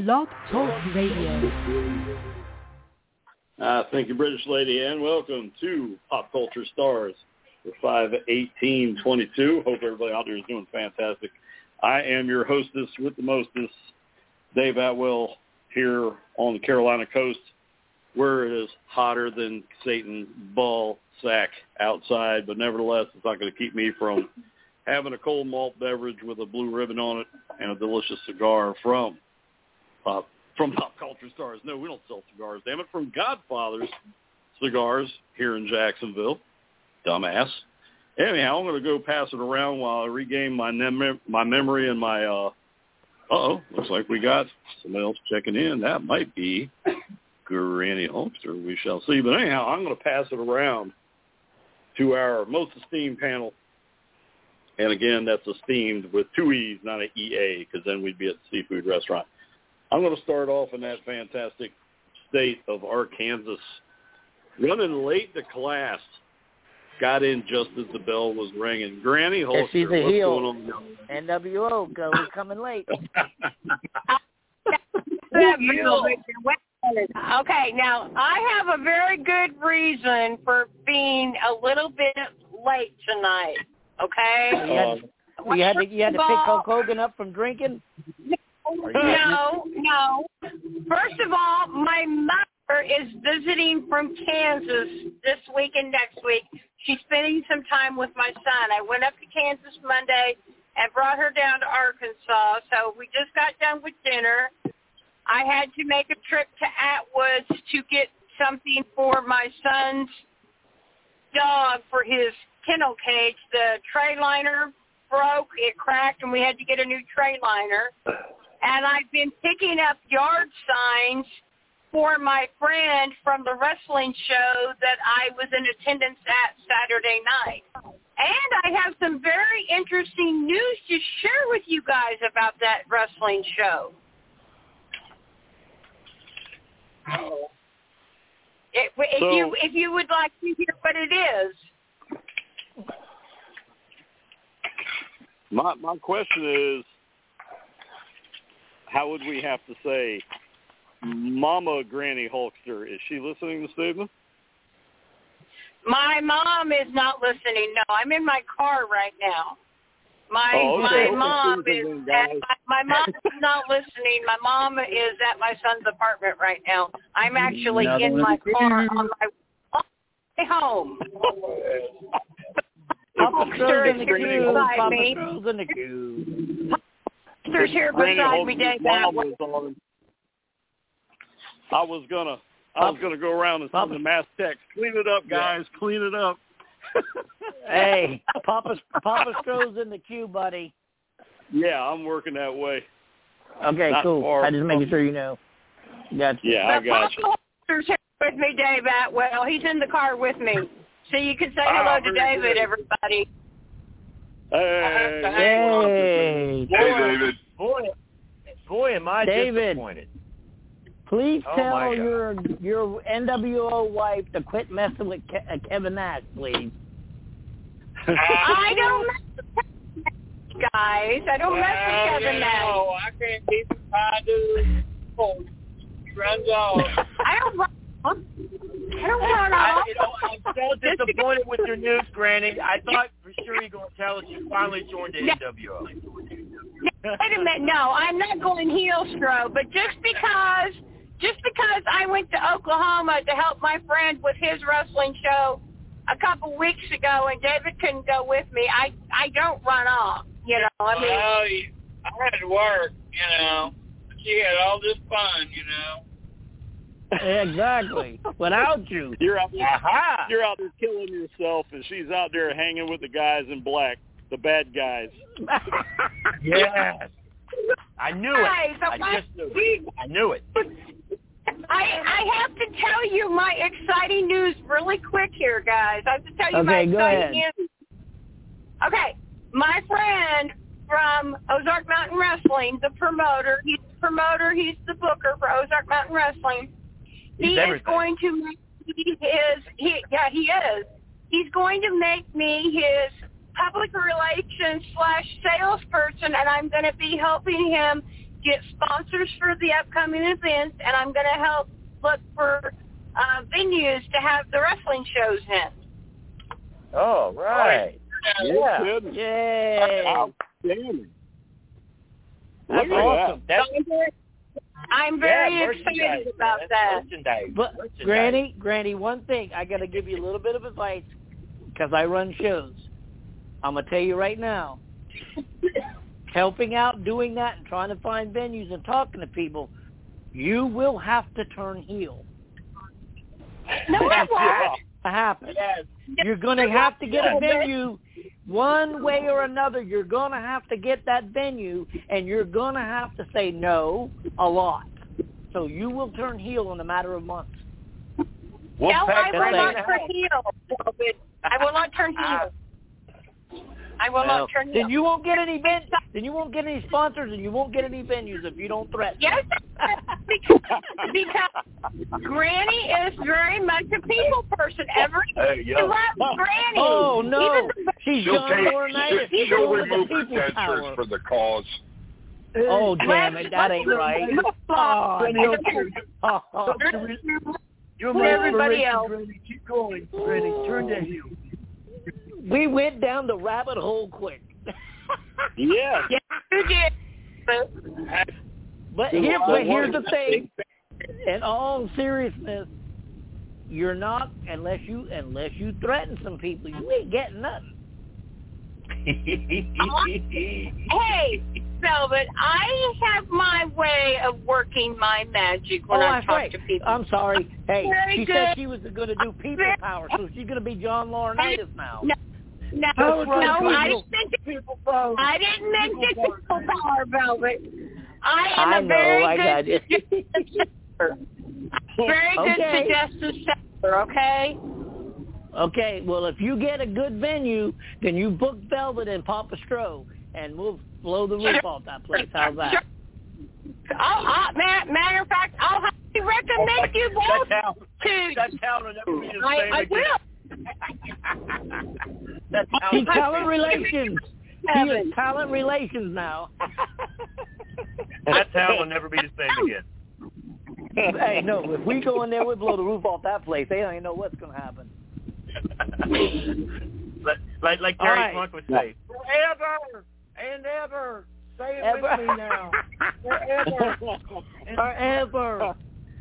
Blog Talk Radio. Thank you, British lady, and welcome to Pop Culture Stars for 5/18/22. Hope everybody out there is doing fantastic. I am your hostess with the mostest, Dave Atwell, here on the Carolina coast, where it is hotter than Satan's ball sack outside, but nevertheless, it's not going to keep me from having a cold malt beverage with a blue ribbon on it and a delicious cigar from Pop Culture Stars. No, we don't sell cigars, damn it. From Godfather's Cigars here in Jacksonville. Dumbass. Anyhow, I'm going to go pass it around while I regain my memory and my, looks like we got somebody else checking in. That might be Granny Hulkster. We shall see. But anyhow, I'm going to pass it around to our most esteemed panel. And again, that's esteemed with two E's, not an EA, because then we'd be at the seafood restaurant. I'm going to start off in that fantastic state of Arkansas. Running late to class. Got in just as the bell was ringing. Granny Hulkster, she's a what's heel. going on? NWO, we're coming late. Okay, now I have a very good reason for being a little bit late tonight. Okay. You had to pick Hulk Hogan up from drinking. No. First of all, my mother is visiting from Kansas this week and next week. She's spending some time with my son. I went up to Kansas Monday and brought her down to Arkansas. So we just got done with dinner. I had to make a trip to Atwoods to get something for my son's dog for his kennel cage. The tray liner broke, it cracked, and we had to get a new tray liner. And I've been picking up yard signs for my friend from the wrestling show that I was in attendance at Saturday night. And I have some very interesting news to share with you guys about that wrestling show. If you would like to hear what it is. My question is, how would we have to say Mama Granny Hulkster? Is she listening to Stephen? My mom is not listening. No, I'm in my car right now. My mom is not listening. My mom is at my son's apartment right now. I'm actually in my car on my way home. Hulkster's in the queue. Hulkster's in the queue. Hulkster's here beside me, Dave. I was gonna go around and send the mass text. Clean it up, guys. Yeah. Clean it up. Hey, Papa Stroh's in the queue, buddy. Yeah, I'm working that way. Okay, Not cool. far. I'm just making sure you know. Gotcha. Yeah, I got you. Hulkster's here with me, Dave Atwell. He's in the car with me. So you can say hello to David, everybody. Hey. Hey, David. Boy, am I disappointed. Please tell your NWO wife to quit messing with Kevin Nash, please. I don't mess with Kevin Nash, guys. I don't mess with Kevin Nash. I can't keep him trying to do. He runs off. I don't run off. I'm so disappointed with your news, Granny. I thought for sure you were going to tell us you finally joined the NWO. Wait a minute. No, I'm not going heel stroke, but just because I went to Oklahoma to help my friend with his wrestling show a couple weeks ago and David couldn't go with me, I don't run off, you know. I mean, I had to work, you know. She had all this fun, you know. Exactly. Without you. You're out there killing yourself, and she's out there hanging with the guys in black, the bad guys. Yes. I knew it. I knew it. I have to tell you my exciting news really quick here, guys. I have to tell you my exciting news. Okay, my friend from Ozark Mountain Wrestling, the promoter, he's the booker for Ozark Mountain Wrestling. He is going to make me he is. He's going to make me his public relations / salesperson, and I'm going to be helping him get sponsors for the upcoming events, and I'm going to help look for venues to have the wrestling shows in. Oh, right. Yeah. Yay. Outstanding. That's Look at awesome. I'm very excited about that. But Granny, one thing, I got to give you a little bit of advice because I run shows. I'm going to tell you right now, helping out, doing that, and trying to find venues and talking to people, you will have to turn heel. No, I won't. Happen. You're going to have to get a venue one way or another. You're going to have to get that venue, and you're going to have to say no a lot. So you will turn heel in a matter of months. No, I will not turn heel. I will not turn heel. I will not turn heel. Then you won't get any Then you won't get any sponsors, and you won't get any venues if you don't threaten. Yes, because Granny is very much a people person. Everybody loves Granny. Oh no, she's She'll remove the the power for the cause. Oh damn it, that ain't right. You're my everybody else. Granny. Keep going, Granny. Turn to heel. We went down the rabbit hole quick. Yeah. Yeah, you did. But here's the thing. In all seriousness, you're not unless you threaten some people, you ain't getting nothing. Hey, Velvet, I have my way of working my magic when I talk to people. I'm sorry. Hey, she good. said she was going to do people power, so she's going to be John Laurinaitis now. No, I didn't mention people power, Velvet. I am a very good suggestive setter, okay? Okay, well, if you get a good venue, then you book Velvet and Papa Stro, and we'll blow the roof off that place. How's that? Matter of fact, I'll highly recommend you both to. That town will never be the same I will. He's talent relations. He is talent relations now. That town will never be the same again. Hey, no, if we go in there, we'll blow the roof off that place. They don't even know what's going to happen. like Terry Funk would say, forever and ever. Say it with me now. Forever. Forever.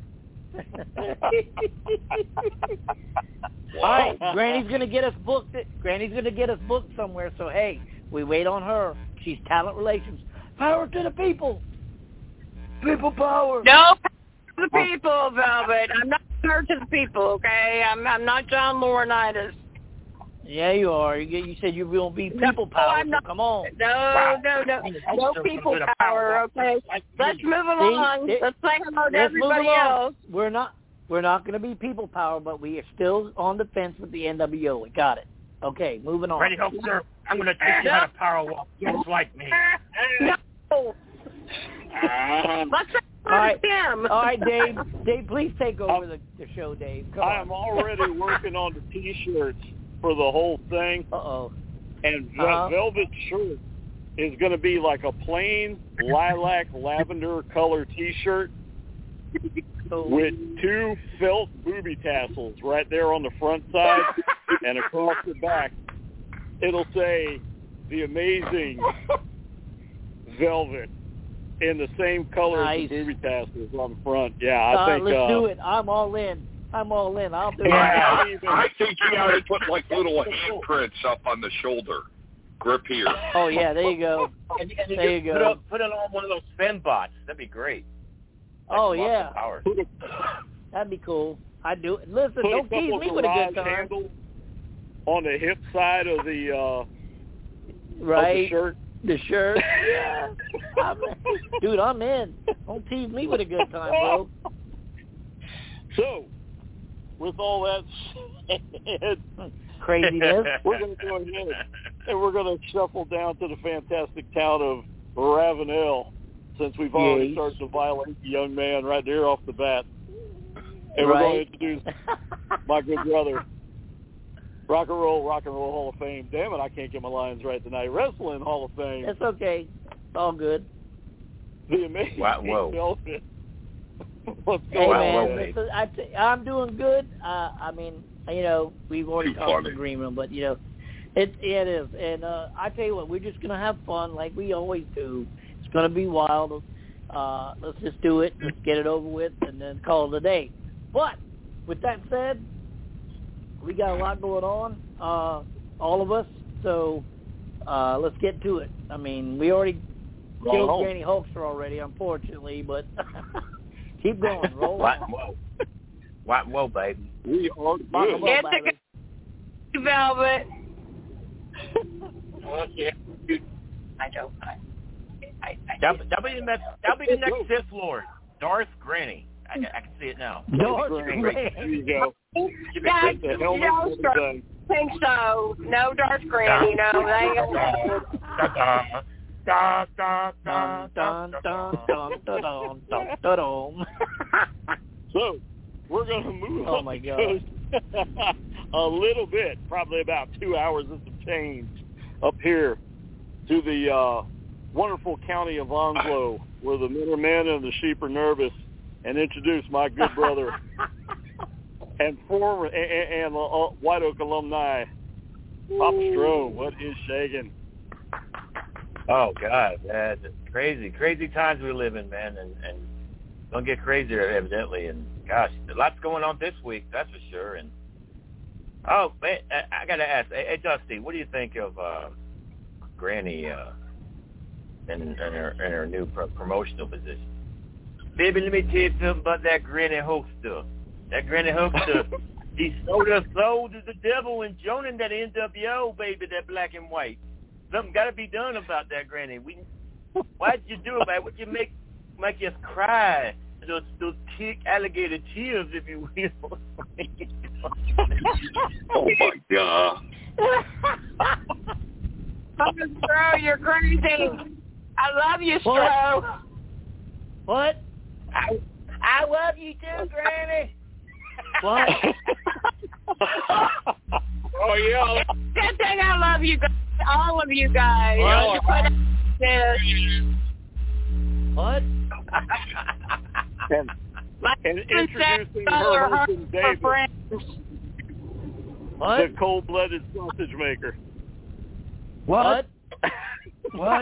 All right, Granny's going to get us booked. Granny's going to get us booked somewhere. So, hey, we wait on her. She's talent relations. Power to the people. People power. No, to the people, Velvet. I'm not power to the people, okay? I'm not John Laurinaitis. Yeah, you are. You said you won't be people power. So come on. No people power. Okay, let's move along. Let's say hello to everybody else. We're not going to be people power, but we are still on the fence with the NWO. We got it. Okay, moving on. Ready, hope, sir. I'm going to teach you how to power walk just like me. No. Let's all right, Dave. Dave, please take over the show, Dave. Come on. I am already working on the T-shirts for the whole thing. Uh-oh. And Velvet shirt is going to be like a plain lilac lavender color T-shirt with 2 felt booby tassels right there on the front side and across the back. It'll say, "The Amazing Velvet," in the same color as the booby tassels on the front. Yeah, I think... Let's do it. I'm all in. I'll do it. I think you ought to put like little handprints up on the shoulder. Grip here. Oh, yeah, there you go. There you go. Put it on one of those spin bots. That'd be great. Oh, yeah. That'd be cool. I'd do it. Listen, don't tease me with a good time. On the hip side of the right. Of the shirt. The shirt. Yeah. Dude, I'm in. Don't tease me with a good time, bro. So, with all that said, craziness, we're going to go ahead and we're going to shuffle down to the fantastic town of Ravenel, since we've already started to violate the young man right there off the bat. And we're going to introduce my good brother, Rock and Roll Hall of Fame. Damn it, I can't get my lines right tonight. Wrestling Hall of Fame. It's okay. It's all good. The amazing Velvet. What's Hey, going man, on? I'm doing good. I mean, you know, we've already talked to Greenman, but, you know, it is. And I tell you what, we're just going to have fun like we always do. It's going to be wild. Let's just do it. Let's get it over with and then call it a day. But with that said, we got a lot going on, all of us. So let's get to it. I mean, we already killed Granny Hulkster already, unfortunately, but keep going. Roll on. Whoa, baby. We are good. Get the Velvet. I don't. That'll be the next Sith Lord, Darth Granny. I can see it now. Darth Granny. There you go. Guys, don't think so. No Darth Granny. No, they ain't. So, we're going to move oh on my God. a little bit, probably about 2 hours of some change, up here to the wonderful county of Onslow, where the men are men and the sheep are nervous, and introduce my good brother and former and White Oak alumni, Papa Stroh. What is shaking? Oh, God, man. It's crazy times we live in, man, and don't get crazier, evidently. And, gosh, a lot's going on this week, that's for sure. And, oh, man, I got to ask, hey, Dusty, what do you think of Granny and her new promotional position? Baby, let me tell you something about that Granny Hulkster. That Granny Hulkster, he sold her soul to the devil and joining that NWO, baby, that black and white. Something got to be done about that Granny. Why'd you do it, man? Would you make us cry? Those alligator tears, if you will. Oh, my God. Stroh, you're crazy. I love you, Stroh. What? I love you too, Granny. What? Oh, yeah. Good thing I love you guys, all of you guys. What? and introducing her husband, David, the cold-blooded sausage maker. What? What?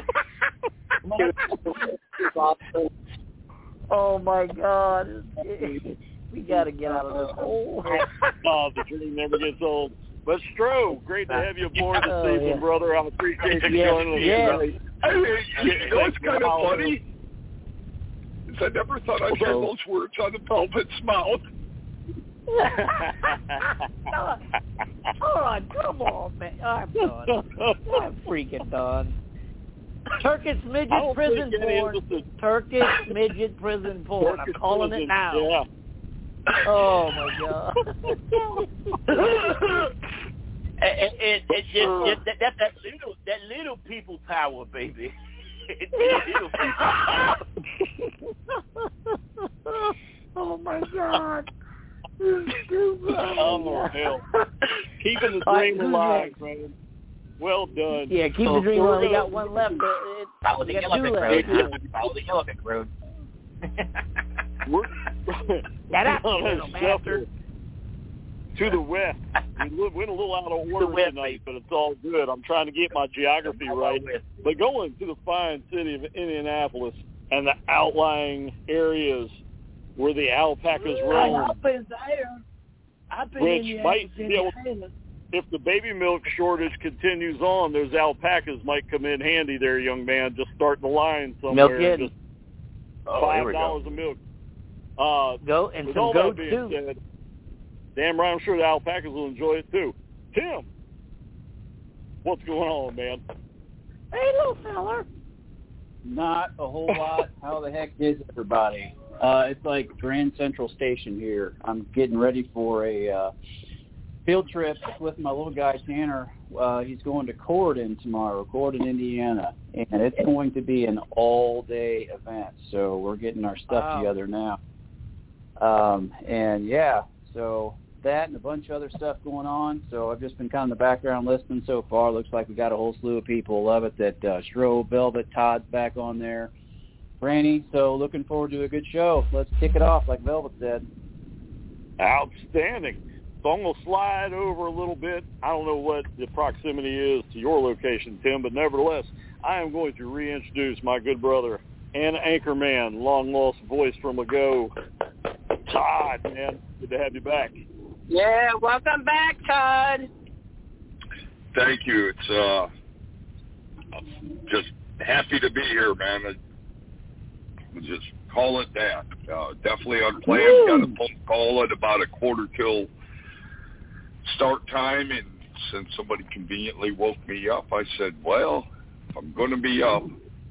Oh, my God. We got to get out of this hole. Oh, the dream never gets old. But Stroh, great to have you aboard this evening, brother. I appreciate you joining us. You know what's kind of funny? Is I never thought I'd hear those words on the Velvet's mouth. All right, come on, man. I'm done. I'm freaking done. Turkish midget prison porn. Turkish midget prison porn. I'm calling it now. Yeah. Oh my God. It's just that little people power, baby. Little people. Oh my God. Oh hell. Keeping the dream alive, man. Well done. Yeah, keep the dream alive. We got one left. Follow the elephant road. We're Get to the west. We went a little out of order tonight, but it's all good. I'm trying to get my geography right. But going to the fine city of Indianapolis and the outlying areas where the alpacas roam, I've been there. I've been which in might be able, if the baby milk shortage continues on, those alpacas might come in handy there, young man. Just start the line somewhere. Just $5 a milk. Go and some goats too. Said, damn right, I'm sure the alpacas will enjoy it too. Tim, what's going on, man? Hey, little feller. Not a whole lot. How the heck is everybody? It's like Grand Central Station here. I'm getting ready for a field trip with my little guy, Tanner. He's going to Corydon tomorrow, Corydon, Indiana, and it's going to be an all-day event. So we're getting our stuff together now. And, yeah, so that and a bunch of other stuff going on. So I've just been kind of in the background listening so far. Looks like we got a whole slew of people. Love it that Stroh, Velvet, Todd's back on there. Granny. So looking forward to a good show. Let's kick it off, like Velvet said. Outstanding. So I'm going to slide over a little bit. I don't know what the proximity is to your location, Tim, but nevertheless, I am going to reintroduce my good brother and anchorman, long-lost voice from ago, Todd, man. Good to have you back. Yeah, welcome back, Todd. Thank you. It's just happy to be here, man. We'll just call it that. Definitely unplanned. Got a phone call at about 1:45 start time, and since somebody conveniently woke me up, I said, well, if I'm going to be up,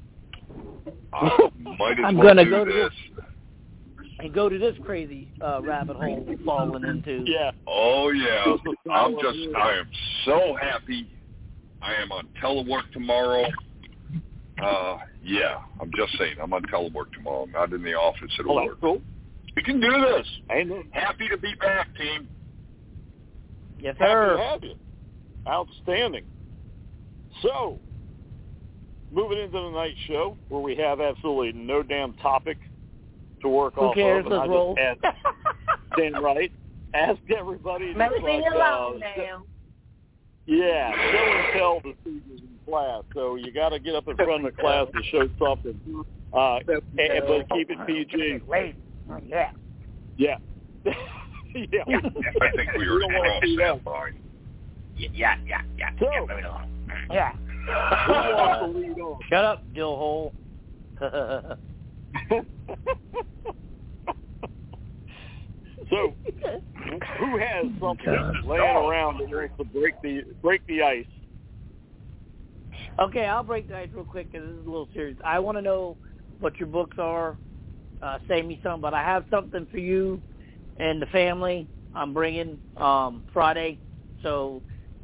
I might as well do this. And go to this crazy rabbit hole we're falling into. Yeah. Oh, yeah. I am so happy. I am on telework tomorrow. Yeah, I'm just saying, I'm on telework tomorrow. I'm not in the office at work. That's cool. We can do this. Happy to be back, team. Yes, sir. Happy to have you. Outstanding. So, moving into the night show, where we have absolutely no damn topic to work off cares? of. And Let's roll. Damn right. Asked everybody to Let me alone now. Yeah, show and tell the students in class. So you got to get up in front of the class to show something, but keep it PG. Yeah. Yeah. Yeah. I think we were cross that line. Yeah. So, Yeah. who wants to lead on? Shut up, dill hole. So, who has something laying around that wants to break the ice? Okay, I'll break the ice real quick because this is a little serious. I want to know what your books are. Save me some, but I have something for you and the family. I'm bringing Friday. So,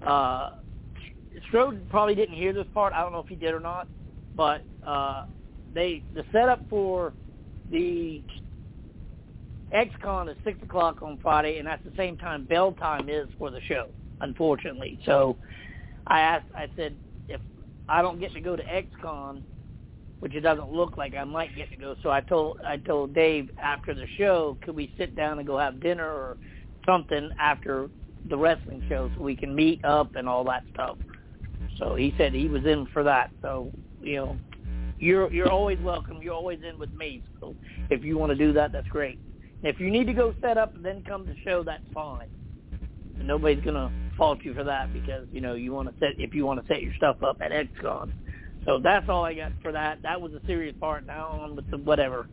Strode probably didn't hear this part. I don't know if he did or not, but the setup for the XCon is 6 o'clock on Friday, and that's the same time bell time is for the show, unfortunately. So I said, if I don't get to go to XCon, which it doesn't look like I might get to go, so I told Dave after the show, could we sit down and go have dinner or something after the wrestling show so we can meet up and all that stuff. So he said he was in for that. So, you're always welcome. You're always in with me. So if you want to do that, that's great. If you need to go set up and then come to the show, that's fine. And nobody's going to fault you for that because, you want to set your stuff up at XCon. So that's all I got for that. That was the serious part. Now on with the whatever.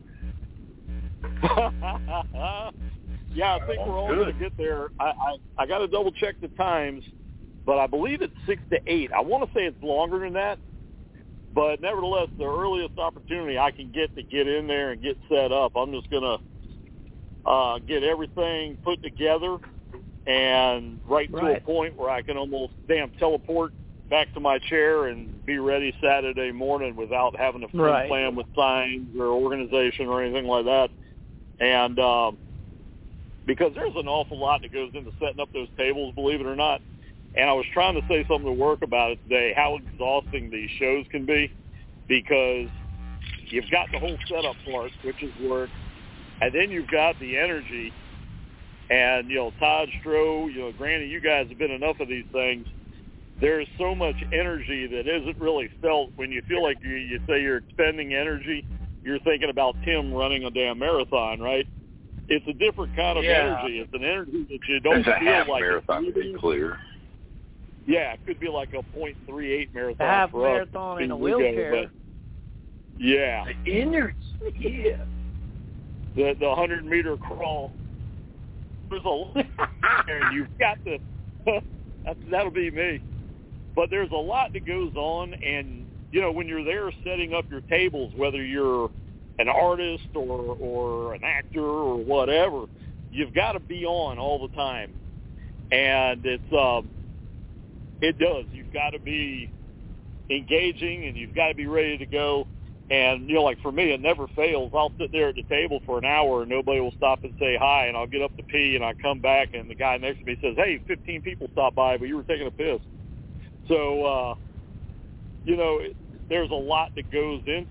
Yeah, I think we're all going to get there. I got to double check the times, but I believe it's 6 to 8. I want to say it's longer than that, but nevertheless, the earliest opportunity I can get to get in there and get set up, I'm just going to get everything put together and right to a point where I can almost teleport back to my chair and be ready Saturday morning without having to plan with signs or organization or anything like that. And because there's an awful lot that goes into setting up those tables, believe it or not. And I was trying to say something to work about it today, how exhausting these shows can be, because you've got the whole setup part, which is work, and then you've got the energy. And, Todd, Stroh, Granny, you guys have been enough of these things. There's so much energy that isn't really felt when you feel like you say you're expending energy. You're thinking about Tim running a damn marathon, right? It's a different kind of energy. It's an energy that you don't feel half like marathon, to be clear. Yeah, it could be like a .38 marathon. A half for marathon us in a wheelchair. But yeah. The energy. Yeah. The 100-meter crawl. There's and you've got to. That'll be me. But there's a lot that goes on, and when you're there setting up your tables, whether you're an artist or an actor or whatever, you've got to be on all the time, and it does. You've got to be engaging, and you've got to be ready to go. And, like for me, it never fails. I'll sit there at the table for an hour and nobody will stop and say hi, and I'll get up to pee and I come back and the guy next to me says, hey, 15 people stopped by, but you were taking a piss. So, there's a lot that goes into it.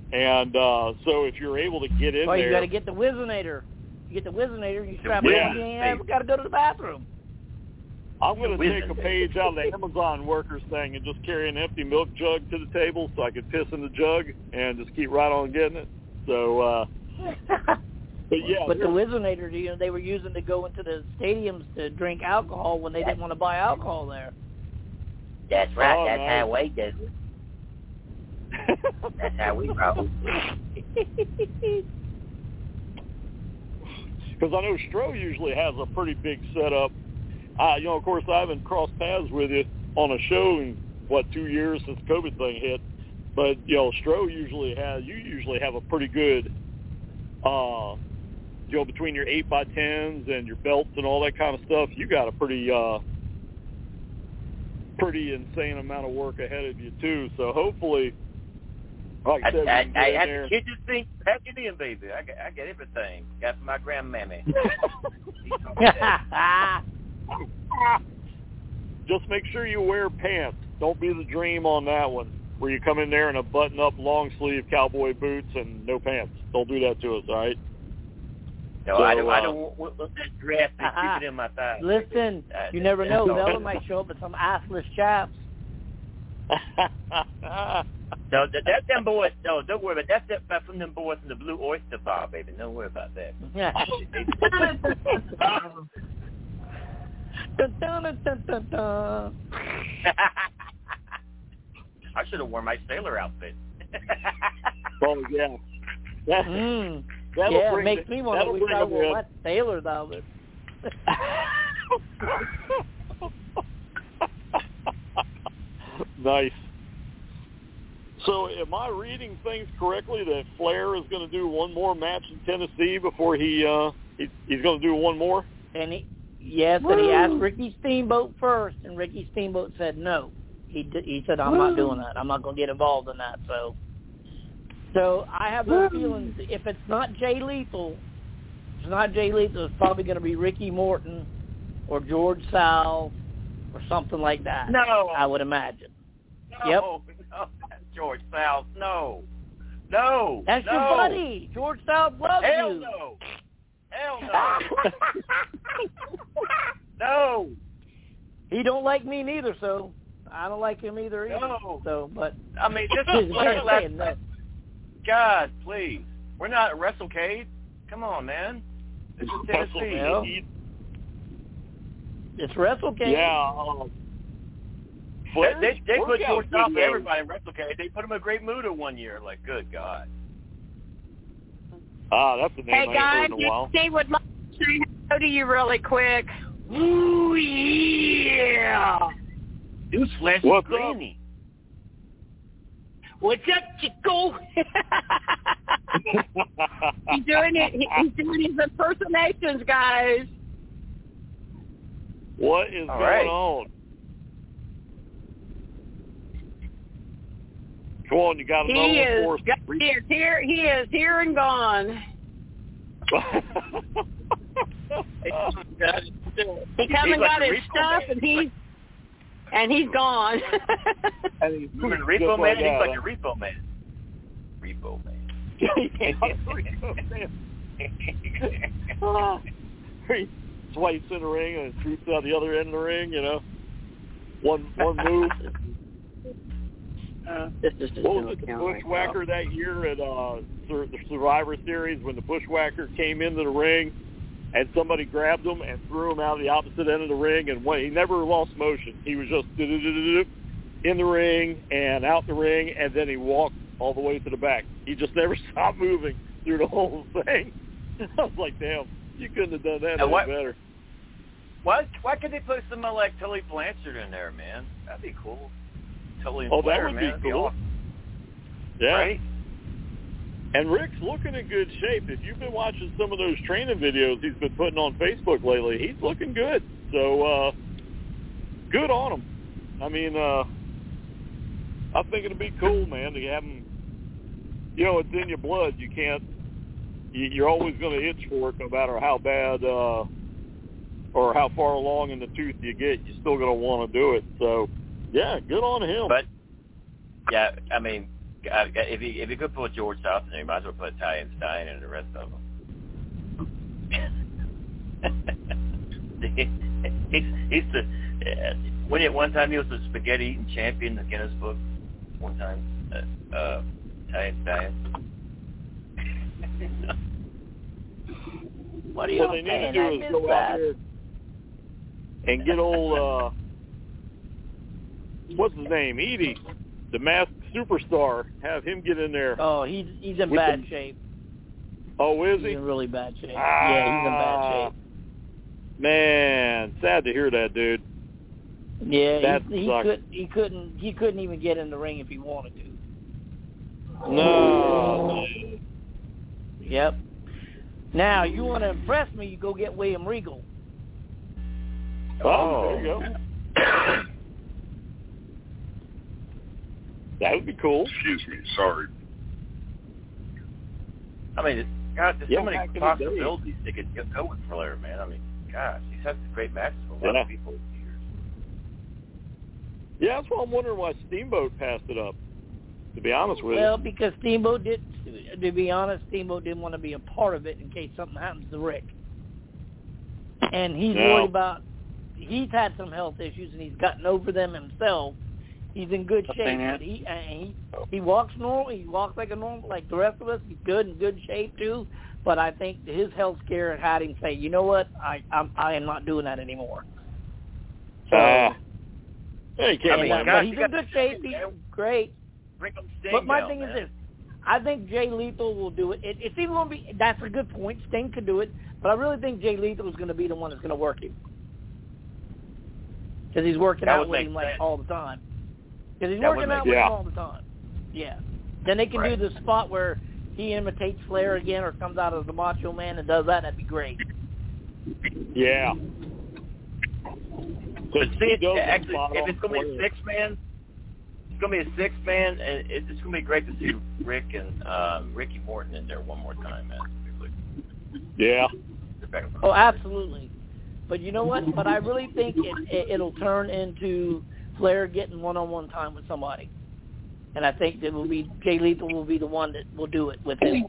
And so if you're able to get in there... you got to get the Whizzinator. You get the Whizzinator, you strap it on, you ain't ever got to go to the bathroom. I'm going to take a page out of the Amazon workers thing and just carry an empty milk jug to the table so I could piss in the jug and just keep right on getting it. So, but yeah. But the Whizzinator, they were using to go into the stadiums to drink alcohol when they didn't want to buy alcohol there. That's right. That's how we do it. That's how we roll. Because I know Stro usually has a pretty big setup. Of course, I haven't crossed paths with you on a show in, 2 years since the COVID thing hit. But, Stro usually have a pretty good, between your 8x10s and your belts and all that kind of stuff, you got a pretty insane amount of work ahead of you, too. So hopefully, like I said, I have the kitchen sink packed in, baby. I got everything. Got for my grandmammy. Just make sure you wear pants. Don't be the dream on that one, where you come in there in a button-up, long-sleeve cowboy boots and no pants. Don't do that to us, all right? No, I don't want that dress to keep it in my thighs. Listen, you never know. Bella might show up with some assless chaps. No, that's them boys. No, don't worry about that. That's from them boys in the Blue Oyster Bar, baby. Don't worry about that. Dun, dun, dun, dun, dun. I should have worn my sailor outfit. Oh, yeah. It makes me want to wish I wore my sailor's outfit. Nice. So am I reading things correctly that Flair is going to do one more match in Tennessee before he's going to do one more? And he asked Ricky Steamboat first, and Ricky Steamboat said no. He said, I'm not doing that. I'm not going to get involved in that. So I have those feelings. If it's not Jay Lethal, it's probably going to be Ricky Morton or George South or something like that. No. I would imagine. No, yep. No, George South, no. That's your buddy. George South loves Hell you. No. Hell no. No. He don't like me neither, so I don't like him either. No. So, but I mean, this is no. God, please. We're not at WrestleCade. Come on, man. This is Tennessee. It's WrestleCade. Yeah. They put George South for everybody in WrestleCade. They put him in Great Muta one year. Like, good God. That's the name I ain't heard in a while. Hey, guys, Steve would like to say hello to you really quick. Ooh, yeah. Newsflash, what's Granny. What's up, Chico? He's doing it. He's doing his impersonations, guys. What is going on? Come on, you got another one for us. He is here and gone. He come and got his stuff, and he's gone. Repo Man. He's like a Repo Man. Repo Man. He swipes in the ring and shoots out the other end of the ring. One move. What was it, the Bushwhacker that year at the Survivor Series when the Bushwhacker came into the ring and somebody grabbed him and threw him out the opposite end of the ring, and he never lost motion. He was just in the ring and out the ring, and then he walked all the way to the back. He just never stopped moving through the whole thing. I was like, damn, you couldn't have done that any better. Why could they put someone like Tully Blanchard in there, man? That'd be cool. Tully that Flair, would man. be cool. Awesome. Yeah. Right? And Rick's looking in good shape. If you've been watching some of those training videos he's been putting on Facebook lately, he's looking good. So, good on him. I mean, I think it'd be cool, man, to have him. It's in your blood. You can't. You're always going to itch for it, no matter how bad or how far along in the tooth you get. You're still going to want to do it. So, yeah, good on him. But yeah, I mean, if you could put George South in there, you might as well put Ty and Stein and the rest of them. he's the one time he was the spaghetti eating champion in the Guinness Book. One time, Ty and Stein. What are you What they need to do is go out there and get old, what's his name, Edie, the masked superstar, have him get in there. Oh, he's in bad shape. Oh, is he? He's in really bad shape. Yeah, he's in bad shape. Man, sad to hear that, dude. Yeah, he couldn't even get in the ring if he wanted to. No. Yep. Now, you want to impress me, you go get William Regal. Oh, there you go. That would be cool. Excuse me, sorry. I mean, God, there's so many possibilities they could go with Flair, man. I mean, gosh, he's had some great matches with a lot of people over the years. Yeah, that's why I'm wondering why Steamboat passed it up, to be honest with you. Well, because Steamboat didn't want to be a part of it in case something happens to Rick. And he's worried about, he's had some health issues and he's gotten over them himself. He's in good shape. But he walks normal. He walks like like the rest of us. He's in good shape too. But I think his health scare had him say, you know what, I am not doing that anymore. So, but he's in good shape. He's great. But my thing is this. I think Jay Lethal will do it. It's even going to be, that's a good point. Sting could do it. But I really think Jay Lethal is going to be the one that's going to work him. Because he's working out with him all the time. Because he's working out with him all the time. Yeah. Then they can do the spot where he imitates Flair again or comes out as the Macho Man and does that. That'd be great. Yeah. But see, actually, if it's going to be a six-man, it's going to be a six-man, and it's going to be great to see Rick and Ricky Morton in there one more time, man. Yeah. Oh, absolutely. But you know what? But I really think it'll turn into Flair getting one-on-one time with somebody. And I think that will be Jay Lethal will be the one that will do it with him.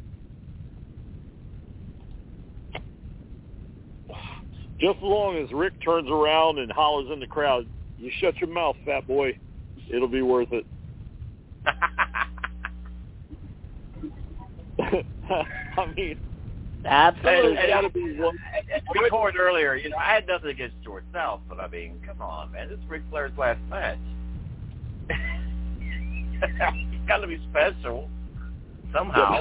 Just as long as Rick turns around and hollers in the crowd, you shut your mouth, fat boy. It'll be worth it. I mean, absolutely. We reported earlier, I had nothing against George South, but I mean, come on, man. This is Ric Flair's last match. He's got to be special somehow.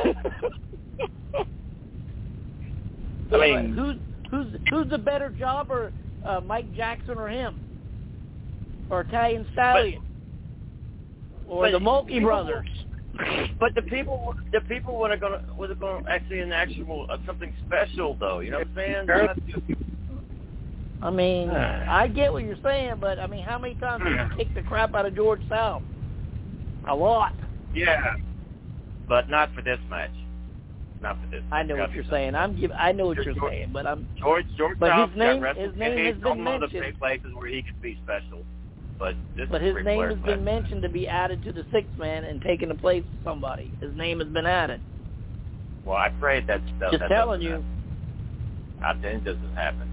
I mean, who's the better jobber, Mike Jackson or him, or Italian Stallion, or the Mulkey brothers? But the people were going to actually an actual something special, though. You know what I'm saying? I mean, I get what you're saying, but I mean, how many times did you kick the crap out of George South? A lot. Yeah, but not for this match. Not for this. I know what you're saying. I know what you're saying, but I'm George but South his name got has been mentioned. Places where he could be special. But his name has been mentioned to be added to the sixth man and taken the place of somebody. His name has been added. Well, I pray that just telling you. I think it doesn't happen.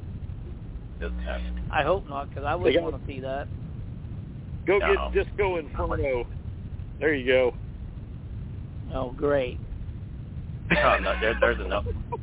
I hope not, because I wouldn't want to see that. Go get Disco Inferno. There you go. Oh, great. Oh, no, there's enough.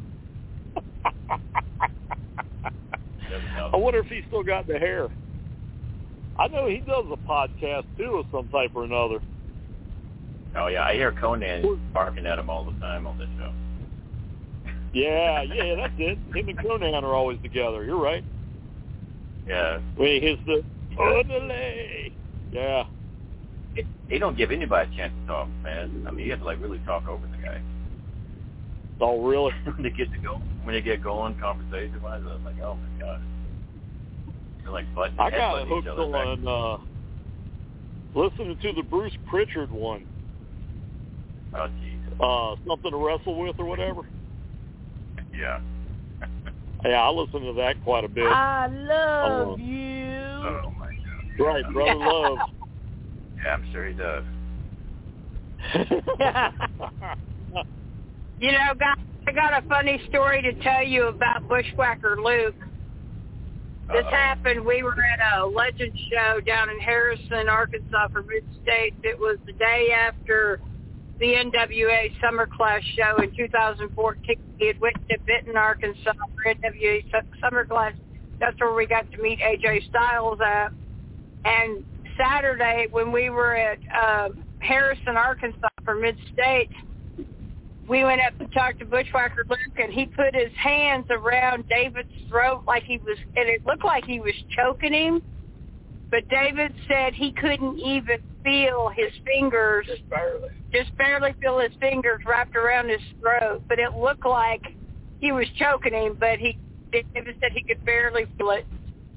I wonder if he's still got the hair. I know he does a podcast, too, of some type or another. Oh, yeah. I hear Conan barking at him all the time on this show. Yeah, that's it. Him and Conan are always together. You're right. Yeah. Wait, here's the delay. Yeah. He don't give anybody a chance to talk, man. I mean, you have to, really talk over the guy. Oh, really? When they get going, conversation-wise, I was like, oh, my God. They're like butting I got hooked each other on listening to the Bruce Pritchard one. Oh, jeez. Something to wrestle with or whatever. Yeah. Yeah, I listen to that quite a bit. I love you. Oh, my God. Right, Brother Love. Yeah, I'm sure he does. You know, guys, I got a funny story to tell you about Bushwhacker Luke. This happened. We were at a Legend show down in Harrison, Arkansas for Mid-States. It was the day after the NWA Summer Clash show in 2014. We had went to Benton, Arkansas for NWA Summer Clash. That's where we got to meet AJ Styles at. And Saturday, when we were at Harrison, Arkansas for Mid-States, we went up to talk to Bushwhacker Luke, and he put his hands around David's throat like he was, and it looked like he was choking him. But David said he couldn't even feel his fingers, just barely feel his fingers wrapped around his throat. But it looked like he was choking him, but David said he could barely feel it.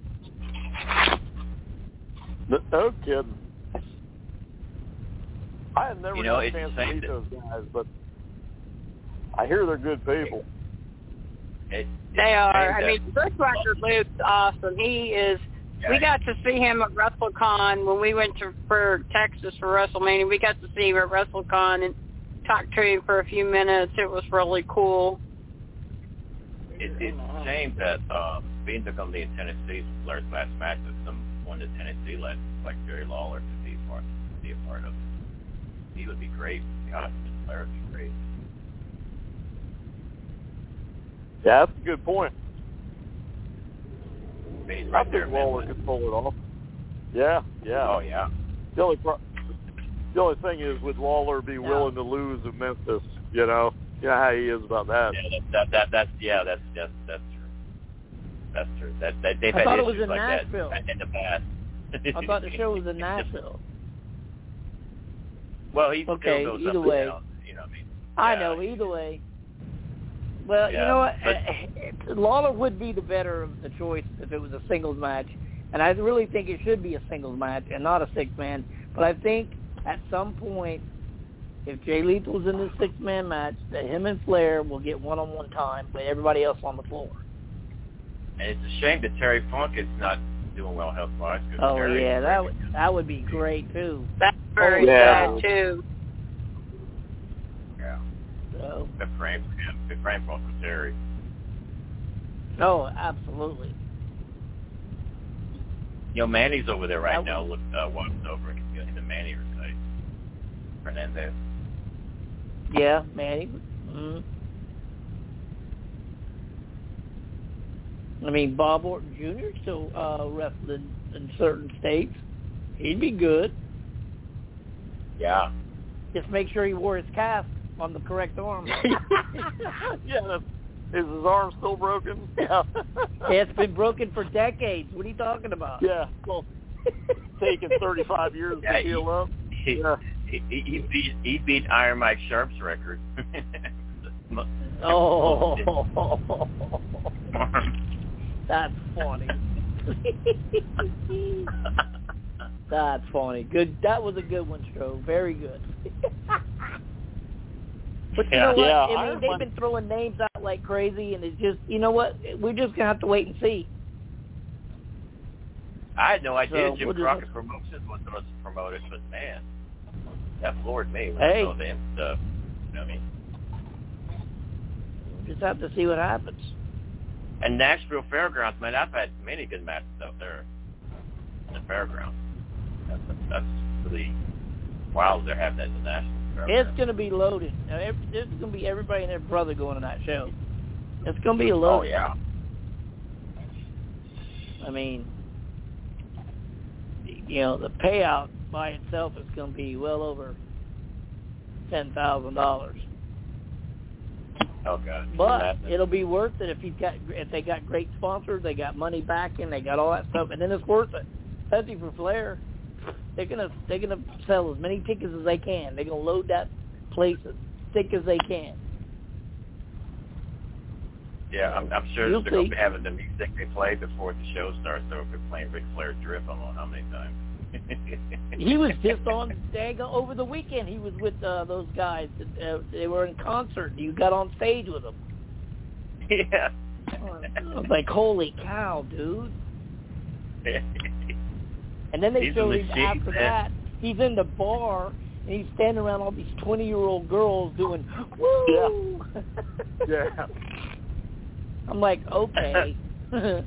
No kidding. I have never had a chance to meet those guys, but I hear they're good people. They are. I mean, Bushwhacker Luke's awesome. He is. We got to see him at WrestleCon when we went for Texas for WrestleMania. We got to see him at WrestleCon and talk to him for a few minutes. It was really cool. It's a shame that being to come to Tennessee, Flair's last match with someone in Tennessee like Jerry Lawler to be a part of. He would be great. God, Flair would be great. Yeah, that's a good point. Right I think Lawler could pull it off. Yeah. Oh, yeah. The only thing is, would Lawler be willing to lose at Memphis? You know how he is about that. Yeah, that's true. That's true. They've I had thought it was issues in like Nashville. that in the past. I thought the show was in Nashville. Well, he okay. still goes Either up way, and down, you know what I mean? I know. Either way. Well, you know what? Lawler would be the better of the choice if it was a singles match. And I really think it should be a singles match and not a six-man. But I think at some point, if Jay Lethal's in this six-man match, that him and Flair will get one-on-one time with everybody else on the floor. And it's a shame that Terry Funk is not doing well health-wise. Oh, yeah, that would be great, too. That's very sad, too. Yeah. So. Good frame for him. Good frame for Terry. Oh, absolutely. You know, Manny's over there right now. Look, watching over him and Manny are tight. Fernandez. Yeah, Manny. Mm-hmm. I mean, Bob Orton Jr. still wrestling in certain states. He'd be good. Yeah. Just make sure he wore his cast on the correct arm. Yeah. Is his arm still broken? Yeah. It's been broken for decades. What are you talking about? Yeah. Well, taking 35 years to heal up. He beat Iron Mike Sharp's record. Oh. That's funny. That's funny. Good. That was a good one, Stro. Very good. But you know what? I mean, they've been throwing names out like crazy, and it's just, you know what? We're just going to have to wait and see. I had no idea Jim Crockett Promotions was going to promote it, but man, that floored me. Hey. Stuff. You know what I mean? We'll just have to see what happens. And Nashville Fairgrounds, man, I've had many good matches out there in the Fairgrounds. That's really wild they're having that in the Nashville Fairgrounds. It's going to be loaded. There's going to be everybody and their brother going to that show. It's going to be loaded. Oh, yeah. I mean, you know, the payout by itself is going to be well over $10,000. Oh God! But it'll be worth it if they got great sponsors, they got money back, and they got all that stuff, and then it's worth it. Especially for Flair, they're gonna sell as many tickets as they can. They're gonna load that place as thick as they can. Yeah, I'm sure they're gonna be having the music they play before the show starts. So if they're playing Ric Flair Drip, I don't know how many times. He was just on over the weekend. He was with those guys. They were in concert. You got on stage with them. Yeah. I was like, holy cow, dude. And then they showed him after that. He's in the bar, and he's standing around all these 20-year-old girls doing woo. Yeah. I'm like, okay. So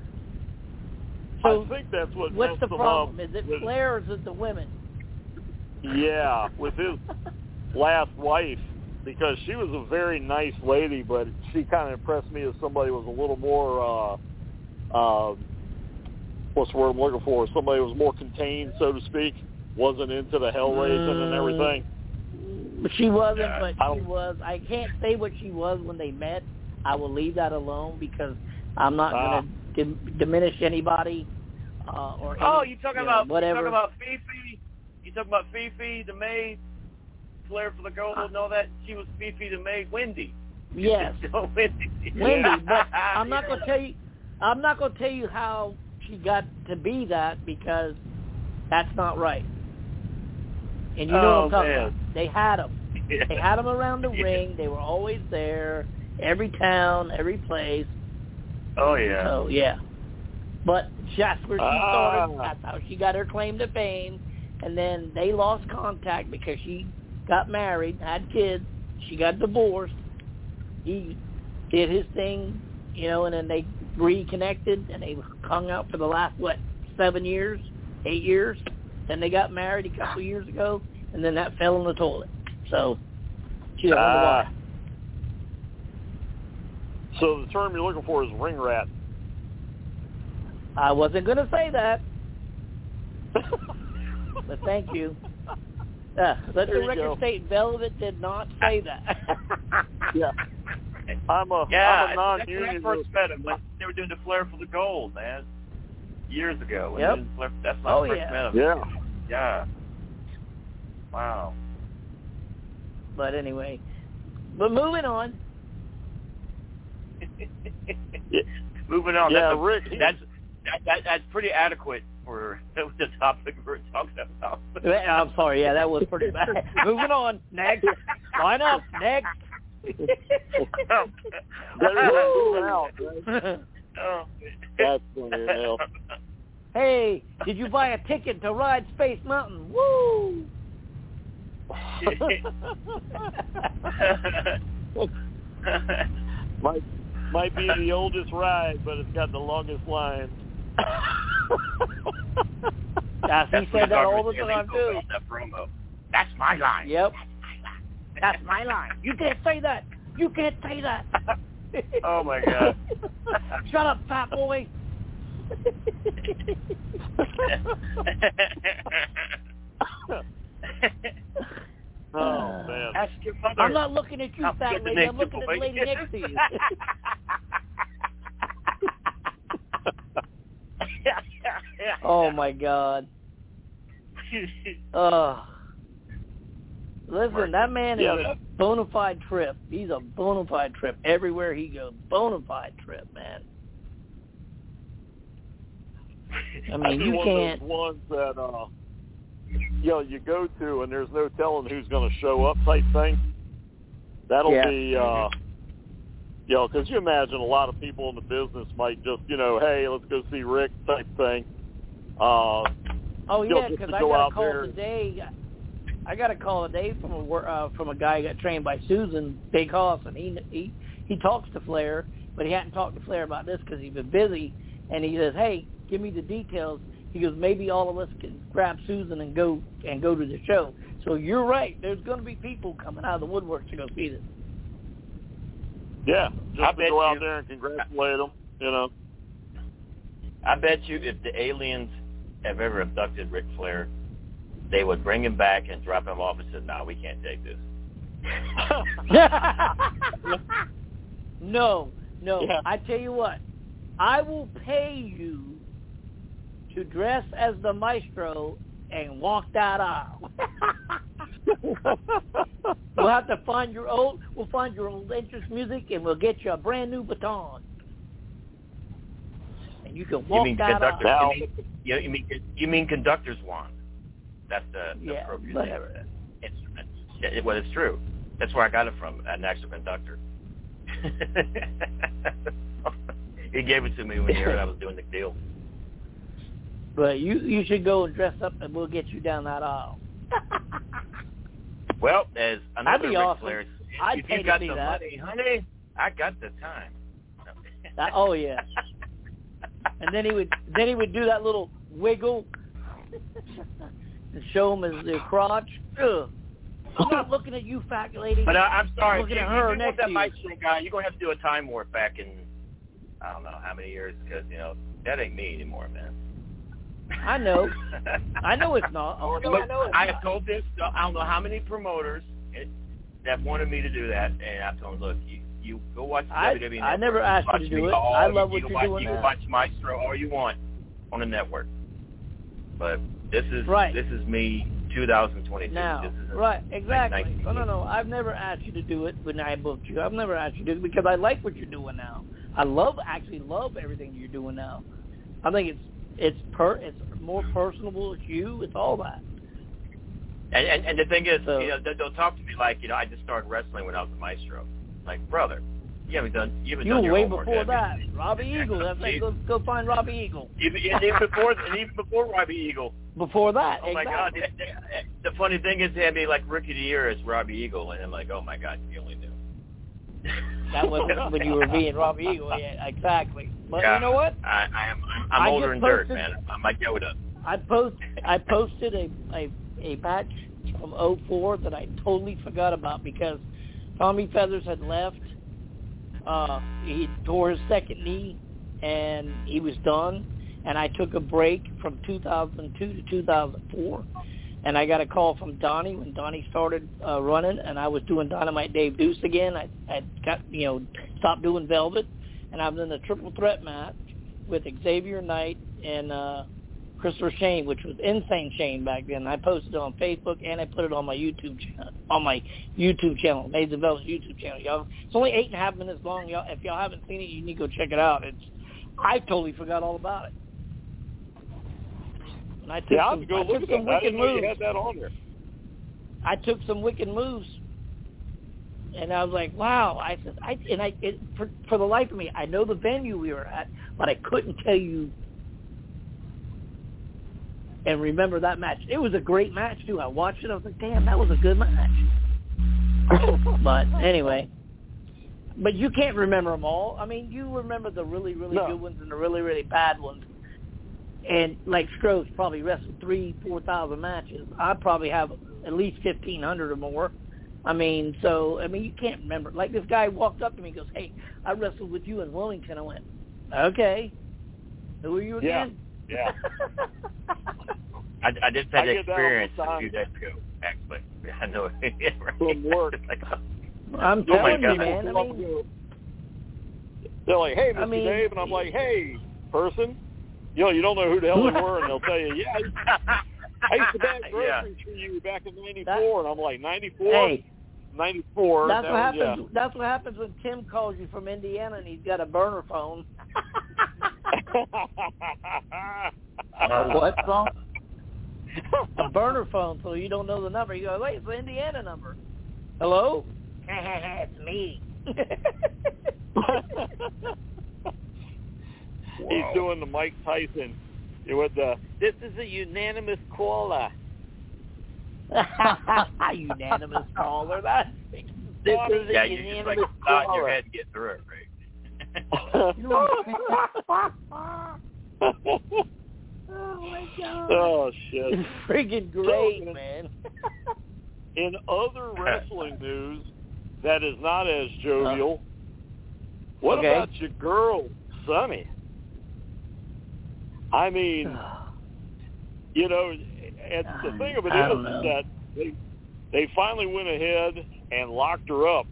I think that's what's the problem? Is it with, Flair or is it the women? Yeah, with his last wife, because she was a very nice lady, but she kind of impressed me as somebody who was a little more, what's the word I'm looking for? Somebody who was more contained, so to speak, wasn't into the hell raising and everything. But she wasn't, but she was. I can't say what she was when they met. I will leave that alone because I'm not going to diminish anybody or any, you talking about whatever. You talking about Fifi? You talking about Fifi, the maid, Flair for the girls and all that? She was Fifi, the maid, Wendy. Yes, Wendy. But I'm not going to tell you. I'm not going to tell you how she got to be that because that's not right. And you know what I'm talking about. They had them. Yeah. They had them around the ring. They were always there. Every town, every place. Oh, yeah. So, yeah. But that's where she started. That's how she got her claim to fame. And then they lost contact because she got married, had kids. She got divorced. He did his thing, and then they reconnected, and they hung out for the last, 7 years, 8 years? Then they got married a couple years ago, and then that fell in the toilet. So, she doesn't know why. So the term you're looking for is ring rat. I wasn't going to say that. But thank you. Let the record state Velvet did not say that. Yeah. I'm a non-union. That's when I first met him. When they were doing the Flair for the Gold, man. Years ago. Yep. That's when I first met him. Yeah. Yeah. Wow. But anyway. But moving on. Moving on. Yeah, Rick. That's pretty adequate for the topic we're talking about. I'm sorry. Yeah, that was pretty bad. Moving on. Next. Line up. Next. That's funny as hell. Hey, did you buy a ticket to ride Space Mountain? Woo! Might be the oldest ride, but it's got the longest line. Yes, he said that all the time too. That promo. That's my line. Yep. That's my line. You can't say that. You can't say that. Oh my God. Shut up, fat boy. Oh man. Ask your mother. I'm not looking at you, fat lady. I'm looking at the lady next to you. Oh my God. Listen, that man is a bona fide trip. He's a bona fide trip everywhere he goes. Bona fide trip, man. I mean, you can't. One of those ones that you go to and there's no telling who's going to show up type thing. That'll be, because you imagine a lot of people in the business might just, hey, let's go see Rick type thing. Oh yeah, because I got a call there. today. I got a call today from a guy who got trained by Susan Big Hoss, and he talks to Flair, but he hadn't talked to Flair about this because he's been busy. And he says, "Hey, give me the details." He goes, "Maybe all of us can grab Susan and go to the show." So you're right. There's going to be people coming out of the woodwork to go see this. Yeah, just to go out there and congratulate them. I bet you if the aliens have ever abducted Ric Flair, they would bring him back and drop him off and say, "No, we can't take this." No. Yeah. I tell you what, I will pay you to dress as the maestro and walk that aisle. We'll have to find your old entrance music, and we'll get you a brand new baton, and you can walk that aisle. You mean conductor's wand? That's the appropriate instrument. Well, it's true. That's where I got it from, an actual conductor. He gave it to me when he heard I was doing the deal. But you should go and dress up, and we'll get you down that aisle. Well, as another That'd be Ric awesome. Flair, I'd if pay you to got see the that. money, honey, I got the time. Oh yeah. And then he would do that little wiggle and show him his crotch. Ugh. I'm not looking at you, fat lady. But I'm sorry. I'm looking at you her want next that to you. Maestro guy, you're going to have to do a time warp back in, I don't know how many years, because, that ain't me anymore, man. I know. I know it's not. Oh, no, I know it's I not. have told this, I don't know how many promoters that wanted me to do that, and I told them, look, you go watch the WWE I Network. never asked you to do it. I love what you're doing You now. can watch Maestro all you want on the network. But this is me 2022. Now, this is right, exactly. No. I've never asked you to do it when I booked you. I've never asked you to do it because I like what you're doing now. I love everything you're doing now. I think it's more personable. It's you. It's all that. And the thing is, they'll talk to me like, I just started wrestling when I was a Maestro. Like, brother, you haven't done your way homework, before that. Robbie Eagle. That's like, go find Robbie Eagle. Even before Robbie Eagle. Before that, oh my exactly. God! The funny thing is, they had me like Rookie of the Year as Robbie Eagle, and I'm like, oh my God, you only knew. That wasn't when you were being Robbie Eagle. Yeah, exactly. But you know what? I'm older than dirt, man. I'm like Yoda. I posted a match from 2004 that I totally forgot about because Tommy Feathers had left. He tore his second knee, and he was done. And I took a break from 2002 to 2004. And I got a call from Donnie when Donnie started running, and I was doing Dynamite Dave Deuce again. I got, stopped doing Velvet, and I was in a triple threat match with Xavier Knight and Christopher Shane, which was Insane Shane back then. I posted it on Facebook, and I put it on my YouTube channel, Maids of Velvet's YouTube channel. Y'all, it's only 8.5 minutes long. Y'all, if y'all haven't seen it, you need to go check it out. I totally forgot all about it. And I took some wicked moves. You had that on there. I took some wicked moves, and I was like, "Wow!" I said, for the life of me, I know the venue we were at, but I couldn't tell you and remember that match. It was a great match too. I watched it. I was like, "Damn, that was a good match." But anyway, but you can't remember them all. I mean, you remember the really, really good ones and the really, really bad ones. And like Stroh's probably wrestled 3,000-4,000 matches. I probably have at least 1,500 or more. I mean, you can't remember. Like this guy walked up to me and goes, "Hey, I wrestled with you in Wilmington." I went, "Okay. Who are you again?" Yeah. I just had the experience a few days ago, actually. I know. From work. I'm telling you, man. I mean, they're like, "Hey, Mr. Dave," and I'm like, "Hey, person. You don't know who the hell they were," and they'll tell you, "Yeah, I used to bag groceries for you back in '94," and I'm like, "'94? Hey, 94. That's what happens. Yeah. That's what happens when Tim calls you from Indiana and he's got a burner phone. What phone? A burner phone, so you don't know the number. You go, "Wait, it's the Indiana number." Hello? It's me. He's doing the Mike Tyson with "This is a unanimous caller." Unanimous caller. This is yeah, a you unanimous just caller. nod your head and get through it, right? Oh my God! Oh shit! It's freaking great, man. In other wrestling news, that is not as jovial. What about your girl, Sunny? I mean, and the thing of it is that they finally went ahead and locked her up,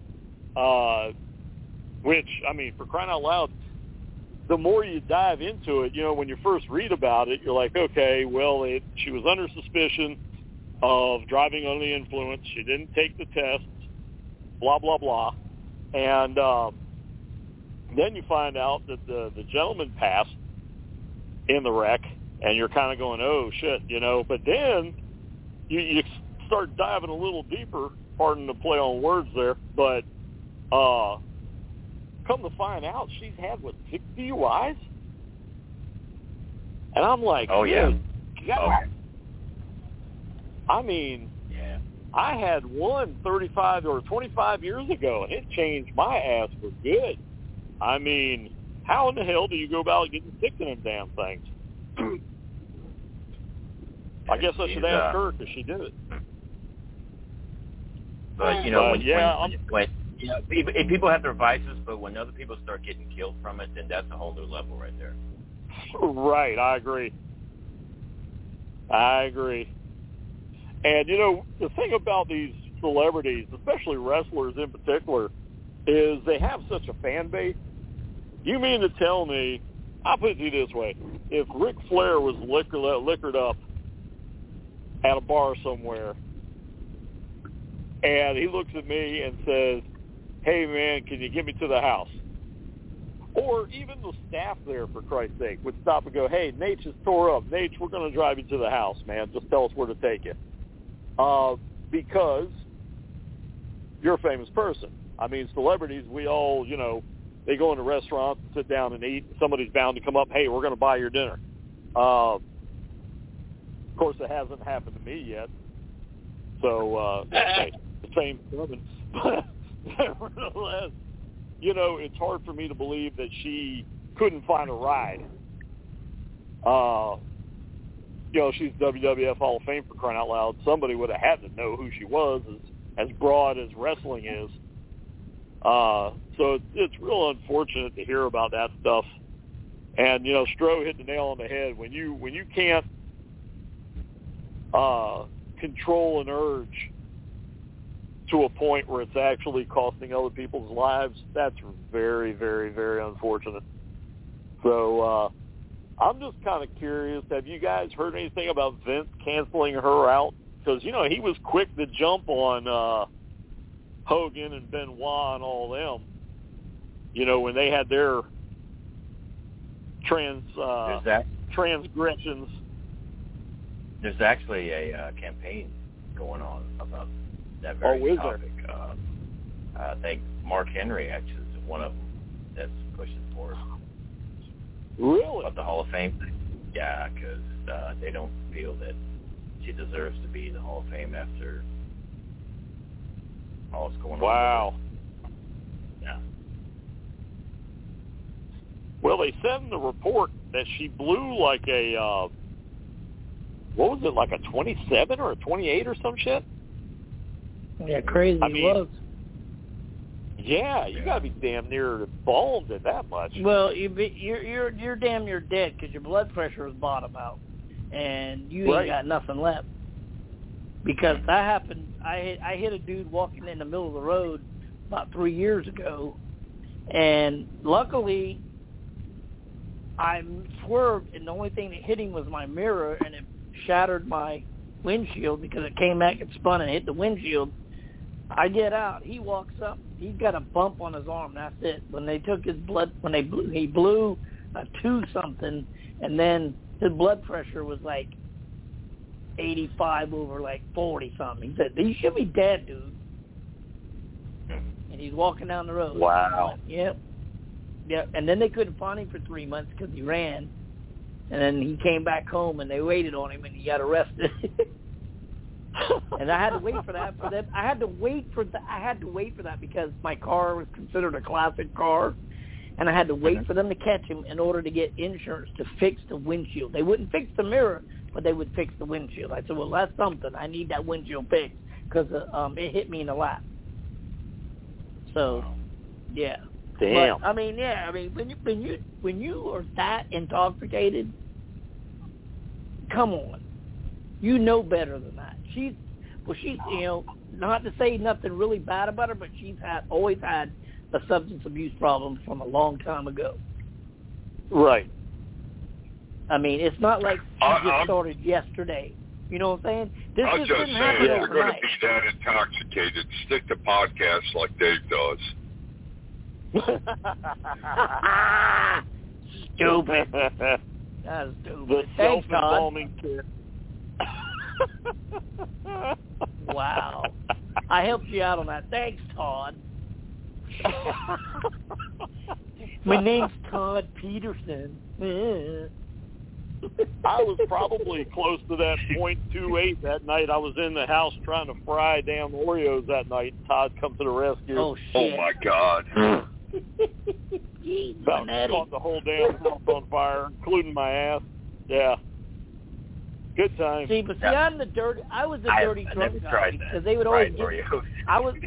which, I mean, for crying out loud, the more you dive into it, when you first read about it, you're like, okay, well, she was under suspicion of driving under the influence. She didn't take the tests, blah, blah, blah. And then you find out that the gentleman passed in the wreck, and you're kind of going, oh, shit, But then you start diving a little deeper, pardon the play on words there, but come to find out, she's had, 6 DUIs? And I'm like, oh, yeah. God. I mean, I had one 35 or 25 years ago, and it changed my ass for good. I mean, how in the hell do you go about getting sick in them damn things? I guess I should ask her because she did it. But when people have their vices, but when other people start getting killed from it, then that's a whole new level right there. Right, I agree. And the thing about these celebrities, especially wrestlers in particular, is they have such a fan base. You mean to tell me, I'll put it to you this way, if Ric Flair was liquored up at a bar somewhere, and he looks at me and says, hey, man, can you get me to the house? Or even the staff there, for Christ's sake, would stop and go, hey, Nate just tore up. Nate, we're going to drive you to the house, man. Just tell us where to take you. Because you're a famous person. I mean, celebrities, we all, they go into restaurants and sit down and eat. Somebody's bound to come up, hey, we're going to buy your dinner. Of course, it hasn't happened to me yet. So, hey, the same woman. But nevertheless, it's hard for me to believe that she couldn't find a ride. She's WWF Hall of Fame, for crying out loud. Somebody would have had to know who she was, as broad as wrestling is. So it's real unfortunate to hear about that stuff. And, Stro hit the nail on the head. When you can't control an urge to a point where it's actually costing other people's lives, that's very, very, very unfortunate. So I'm just kind of curious, have you guys heard anything about Vince canceling her out? Because, he was quick to jump on Hogan and Benoit and all them, when they had their transgressions. There's actually a campaign going on about that very topic. I think Mark Henry actually is one of them that's pushing for it. Really? About the Hall of Fame thing. Yeah, because they don't feel that she deserves to be in the Hall of Fame after all that's going on. Wow. Yeah. Well, they said in the report that she blew like a, what was it, like a 27 or a 28 or some shit? Yeah, crazy it was. Yeah, you gotta be damn near balmed at that much. Well, you're damn near dead because your blood pressure is bottom out, and you ain't got nothing left. Because that happened. I hit a dude walking in the middle of the road about 3 years ago, and luckily I swerved, and the only thing that hit him was my mirror, and it shattered my windshield because it came back and spun and hit the windshield. I get out. He walks up. He's got a bump on his arm. That's it. When they took his blood, he blew a 2-something, and then his blood pressure was like 85 over like 40-something. He said, "You should be dead, dude." And he's walking down the road. Wow. Yep. And then they couldn't find him for 3 months because he ran. And then he came back home, and they waited on him, and he got arrested. And I had to wait for that for them. I had to wait for that because my car was considered a classic car, and I had to wait for them to catch him in order to get insurance to fix the windshield. They wouldn't fix the mirror, but they would fix the windshield. I said, "Well, that's something. I need that windshield fixed because it hit me in the lap." So, yeah. Damn. But, when you are that intoxicated, come on, you know better than that. She's not to say nothing really bad about her, but she's always had a substance abuse problem from a long time ago. Right. I mean, it's not like she just started yesterday. You know what I'm saying? This I'm just just didn't saying, happen if you're going to overnight. be that intoxicated, stick to podcasts like Dave does. Stupid. That's stupid. The Thanks, Todd. self-embalming kit. Wow. I helped you out on that. Thanks, Todd. My name's Todd Peterson. I was probably close to that .28 that night. I was in the house trying to fry damn Oreos that night. Todd come to the rescue. Oh, Oh shit. my God. About caught the whole damn house on fire, including my ass. Yeah. Good time. See, but see, I was the dirty drunk guy because they would always get. I was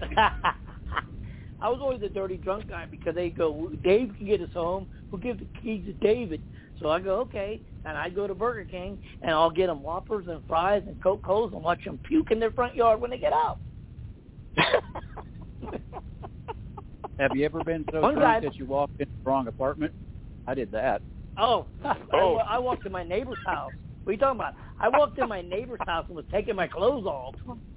always the dirty drunk guy because they go, Dave can get us home. We'll give the keys to David. So I go, okay, and I go to Burger King and I'll get them Whoppers and fries and Coca-Colas and watch them puke in their front yard when they get out. Have you ever been so drunk that you walked in the wrong apartment? I did that. Oh. I walked in my neighbor's house. What are you talking about? I walked in my neighbor's house and was taking my clothes off.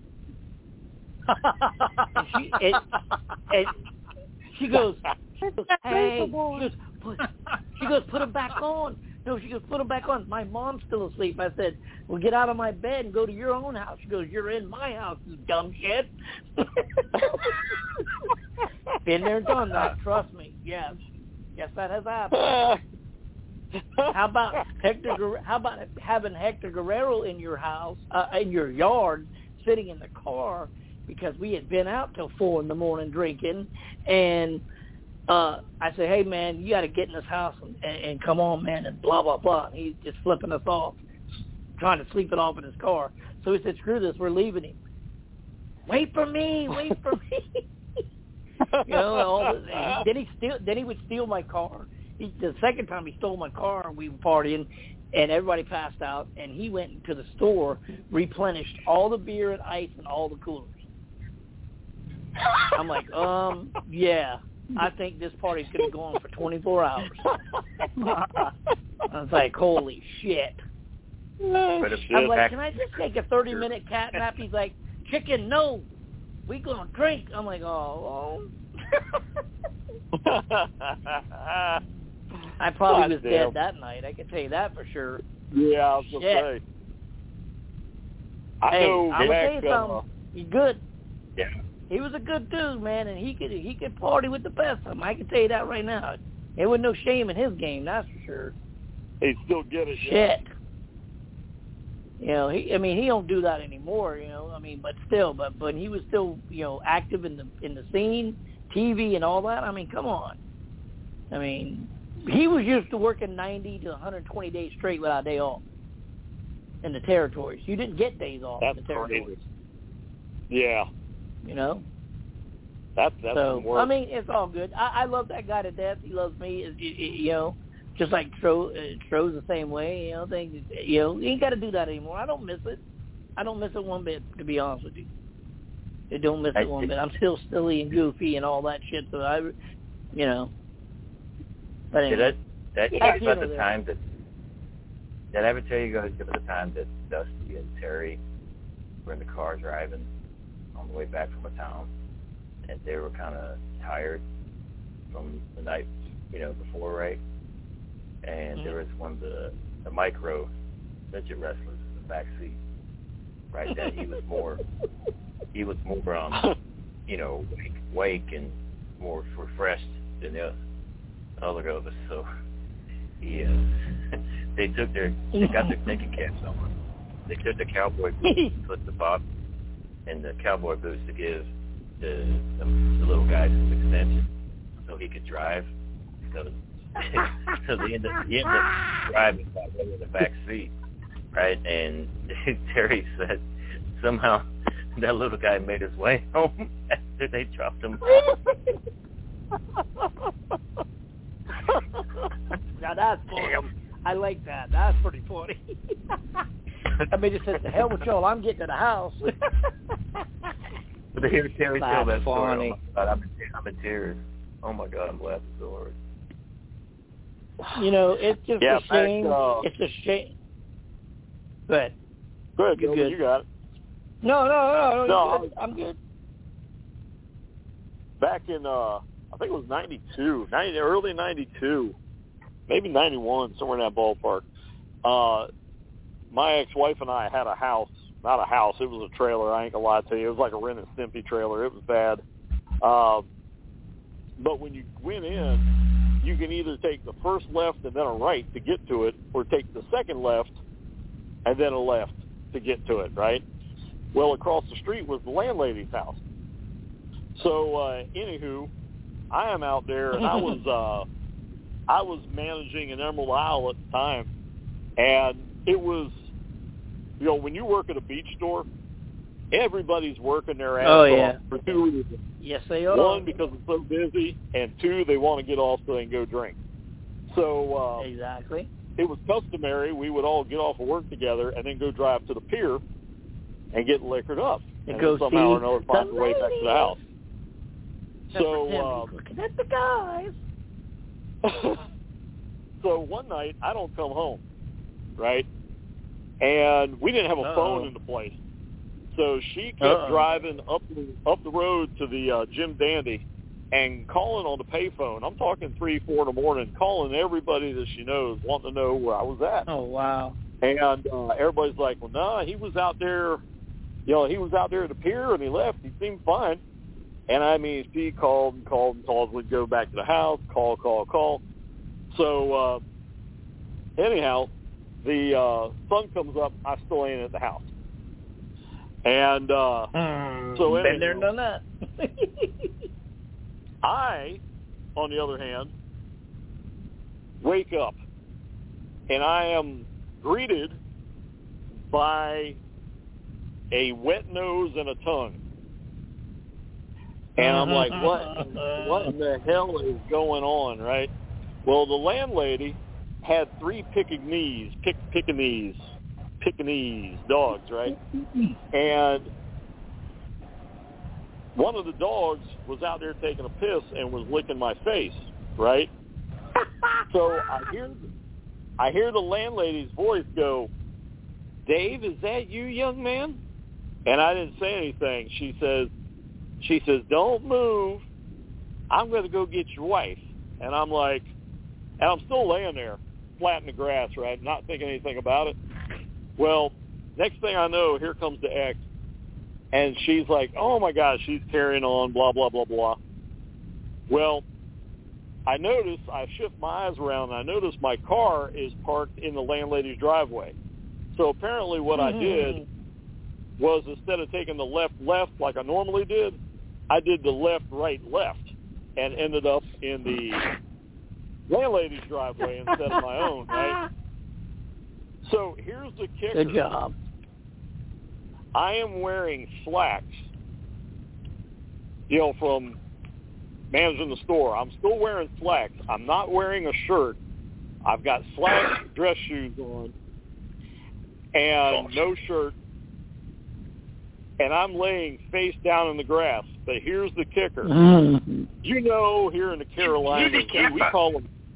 and she goes, hey, she goes, put them back on. No, she goes, put them back on. My mom's still asleep. I said, well, get out of my bed and go to your own house. She goes, you're in my house, you dumb shit. Been there and done that. Trust me. Yes, that has happened. How about having Hector Guerrero in your house, in your yard, sitting in the car because we had been out till 4 a.m. drinking, and I said, hey man, you got to get in this house and come on, man, and blah blah blah. And he's just flipping us off, trying to sleep it off in his car. So he said, screw this, we're leaving him. Wait for me. Then he would steal my car. The second time he stole my car, we were partying, and everybody passed out, and he went into the store, replenished all the beer and ice and all the coolers. I'm like, yeah, I think this party's going to go on for 24 hours. I was like, holy shit. I'm like, can I just take a 30-minute cat nap? He's like, chicken, no, we going to drink. I'm like, oh. I probably was dead that night. I can tell you that for sure. Yeah, I was going to say. I'm going to tell you something. He's good. Yeah. He was a good dude, man, and he could party with the best of them. I can tell you that right now. There was no shame in his game, that's for sure. He'd still get it. Shit. Yeah. He don't do that anymore, but still, but he was still, active in the scene, TV and all that. I mean, come on. I mean, he was used to working 90 to 120 days straight without a day off in the territories. You didn't get days off in the territories. Crazy. Yeah. That's so, worse. I mean, it's all good. I love that guy to death. He loves me, just like Stroh's the same way. He ain't got to do that anymore. I don't miss it. I don't miss it one bit, to be honest with you. I don't miss it one bit. I'm still silly and goofy and all that shit. So But anyway, Did I tell you about the time that? Did I ever tell you guys about the time that Dusty and Terry were in the car driving on the way back from a town, and they were kind of tired from the night, before, right? And there was one of the micro midget wrestlers in the back seat. Right then, he was more, awake and more refreshed than the other of us. So they got their thinking caps on. They took the cowboy boots, put the bob and the cowboy boots to give the little guy some extension so he could drive. So they ended up driving by way in the back seat, right? And Terry said somehow that little guy made his way home after they dropped him off. Now that's funny. I like that. That's pretty funny. I mean, just said, "The hell with y'all! I'm getting to the house." But to hear Terry tell that story, funny. oh my God, I'm in tears. Oh my God, I'm laughing so hard. It's just a shame. It's a shame. Good. Good. You got it. No. I'm good. Back in, I think it was 92, early 92, maybe 91, somewhere in that ballpark. My ex-wife and I had a house. Not a house. It was a trailer. I ain't gonna lie to you. It was like a Ren and Stimpy trailer. It was bad. But when you went in, you can either take the first left and then a right to get to it, or take the second left and then a left to get to it, right? Well, across the street was the landlady's house. So, anywho, I am out there, and I was managing an Emerald Isle at the time, and it was, you know, when you work at a beach store, everybody's working their ass off for two reasons. Yes, they are. One, because it's so busy, and two, they want to get off so they can go drink. So exactly, it was customary we would all get off of work together and then go drive to the pier and get liquored up, and go somehow or see another find the way back to the house. So looking at the guys. So one night I don't come home, right? And we didn't have a phone in the place. So she kept driving up the road to the Jim Dandy and calling on the payphone. I'm talking 3, 4 in the morning, calling everybody that she knows, wanting to know where I was at. Oh, wow. And everybody's like, well, no, he was out there, you know, he was out there at the pier and he left. He seemed fine. And, I mean, she called and called and called. We'd go back to the house, call. So, anyhow, the sun comes up. I still ain't at the house. And so been there, done that. I, on the other hand, wake up, and I am greeted by a wet nose and a tongue. And I'm like, what in the hell is going on, right? Well, the landlady had 3 Pekingese dogs, right? And one of the dogs was out there taking a piss and was licking my face, right? So I hear the landlady's voice go, Dave, is that you, young man? And I didn't say anything. She says, don't move. I'm going to go get your wife. And I'm like, and I'm still laying there, flat in the grass, right, not thinking anything about it. Well, next thing I know, here comes the ex, and she's like, oh, my gosh, she's carrying on, blah, blah, blah, blah. Well, I shift my eyes around, and I notice my car is parked in the landlady's driveway. So apparently what I did was instead of taking the left like I normally did, I did the right, and ended up in the landlady's driveway instead of my own, right? So here's the kicker. Good job. I am wearing slacks, you know, from managing the store. I'm still wearing slacks. I'm not wearing a shirt. I've got slacks, dress shoes on, and no shirt. And I'm laying face down in the grass. But here's the kicker. You know, here in the Carolinas, we call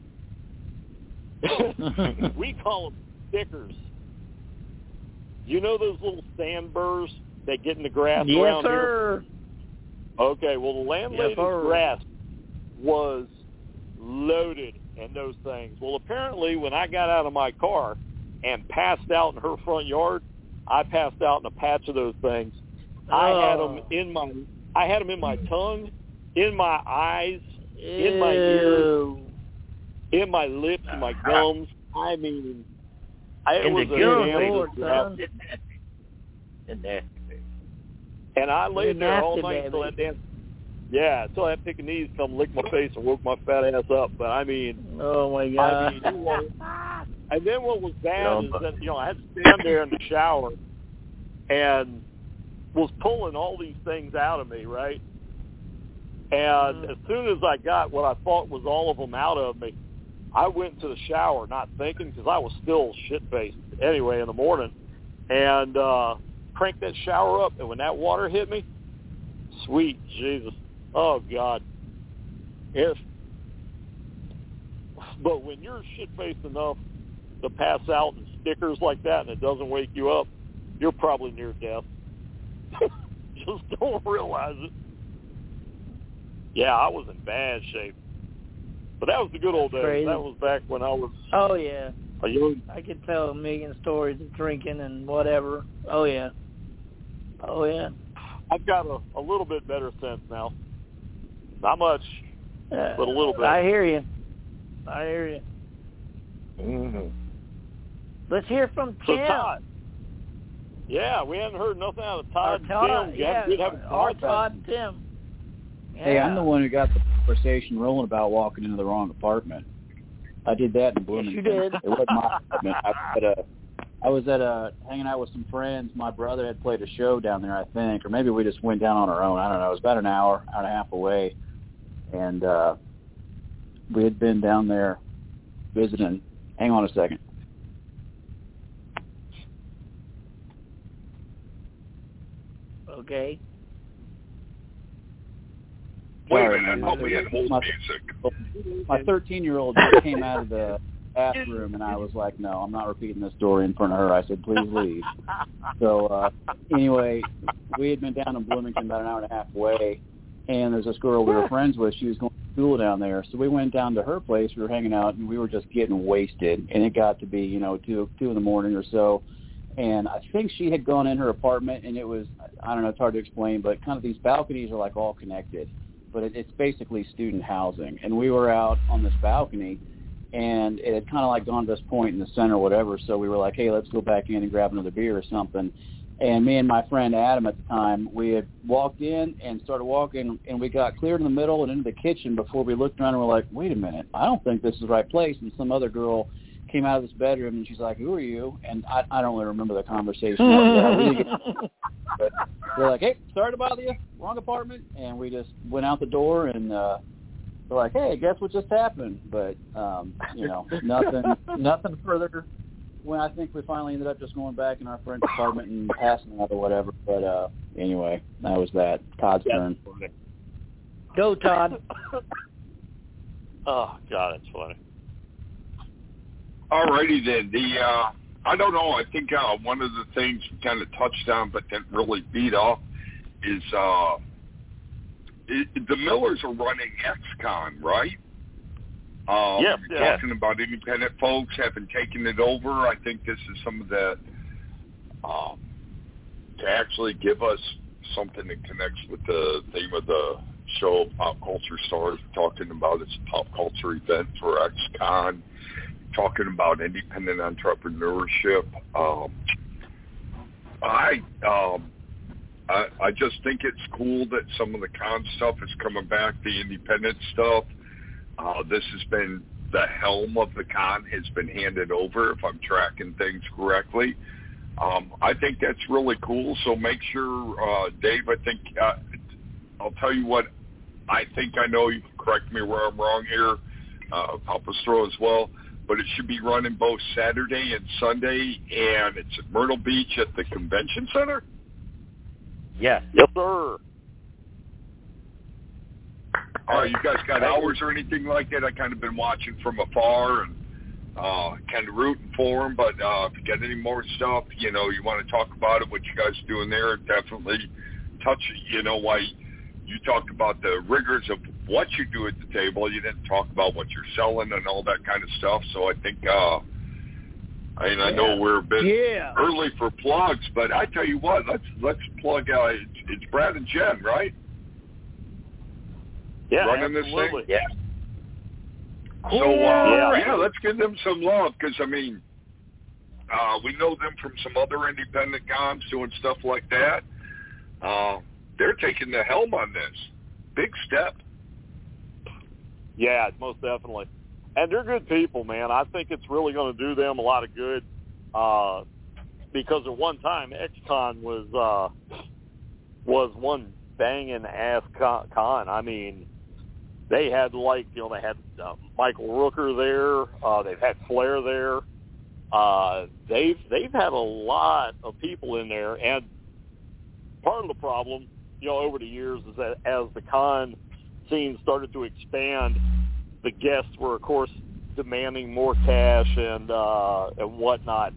them stickers. You know those little sand burrs that get in the grass around here? Okay, well, the landlady's grass was loaded in those things. Well, apparently, when I got out of my car and passed out in her front yard, I passed out in a patch of those things. I had them in my tongue, in my eyes, in my ears, in my lips, in my gums. I mean, it was a nasty in there. And I laid there all night until that Pekingese come lick my face and woke my fat ass up. But I mean, oh my God! And then what was bad is that, you know, I had to stand there in the shower and was pulling all these things out of me, right? And as soon as I got what I thought was all of them out of me, I went to the shower, not thinking, because I was still shit-faced anyway in the morning, and cranked that shower up. And when that water hit me, sweet Jesus, oh God! But when you're shit-faced enough to pass out in stickers like that and it doesn't wake you up, you're probably near death. Just don't realize it. Yeah, I was in bad shape. But that was the good old days. Crazy. That was back when I was a young... I could tell a million stories of drinking and whatever. Oh, yeah. I've got a little bit better sense now. Not much, but a little bit. I hear you. I hear you. Mm-hmm. Let's hear from So Tim. Todd. Yeah, we haven't heard nothing out of Todd. Todd, Tim. yeah, We'd have our Todd and Tim. Yeah. Hey, I'm the one who got the conversation rolling about walking into the wrong apartment. I did that in Bloomington. Yes, you did. It wasn't my apartment. I was at hanging out with some friends. My brother had played a show down there, I think, or maybe we just went down on our own. I don't know. It was about an hour and a half away, and we had been down there visiting. Hang on a second. Okay. Wait a Sorry, minute, I man. thought we had hold music. My 13-year-old just came out of the bathroom, and I was like, no, I'm not repeating this story in front of her. I said, please leave. So anyway, we had been down in Bloomington about an hour and a half away, and there's this girl we were friends with. She was going to school down there. So we went down to her place. We were hanging out, and we were just getting wasted. And it got to be, 2 in the morning or so. And I think she had gone in her apartment, and it was, I don't know, it's hard to explain, but kind of these balconies are like all connected. But it's basically student housing. And we were out on this balcony, and it had kind of like gone to this point in the center or whatever. So we were like, hey, let's go back in and grab another beer or something. And me and my friend Adam at the time, we had walked in and started walking, and we got cleared in the middle and into the kitchen before we looked around and we're like, wait a minute, I don't think this is the right place. And some other girl came out of this bedroom, and she's like, who are you? And I don't really remember the conversation. But we're like, hey, sorry to bother you, wrong apartment. And we just went out the door, and we're like, hey, guess what just happened? But, nothing further. Well, I think we finally ended up just going back in our friend's apartment and passing out or whatever. But anyway, that was that. Todd's turn. Go, Todd. Oh, God, it's funny. All righty then. I don't know. I think one of the things we kind of touched on but didn't really beat off is the Millers are running XCon, right? Talking about independent folks having taken it over. I think this is some of the to actually give us something that connects with the theme of the show, Pop Culture Stars, talking about it's a pop culture event for XCon, talking about independent entrepreneurship. I just think it's cool that some of the con stuff is coming back, the independent stuff. This has been, the helm of the con has been handed over, if I'm tracking things correctly. I think that's really cool. So make sure, Dave, I think, I'll tell you what I think I know. You can correct me where I'm wrong here. Papa Stro as well. But it should be running both Saturday and Sunday, and it's at Myrtle Beach at the Convention Center? Yes. Yes, sir. All right, you guys got hours or anything like that? I've kind of been watching from afar and kind of rooting for them. But if you got any more stuff, you want to talk about it, what you guys are doing there, definitely touch it. Why you talked about the rigors of what you do at the table. You didn't talk about what you're selling and all that kind of stuff. So I think, I know we're a bit early for plugs, but I tell you what, let's plug. It's Brad and Jen, right? Yeah, running absolutely. This thing. Yeah. So let's give them some love because we know them from some other independent cons doing stuff like that. They're taking the helm on this. Big step. Yeah, most definitely. And they're good people, man. I think it's really going to do them a lot of good because at one time, XCon was one banging ass con. I mean, they had they had Michael Rooker there. They've had Flair there. They've had a lot of people in there, and part of the problem, over the years is that as the con scene started to expand, the guests were, of course, demanding more cash and whatnot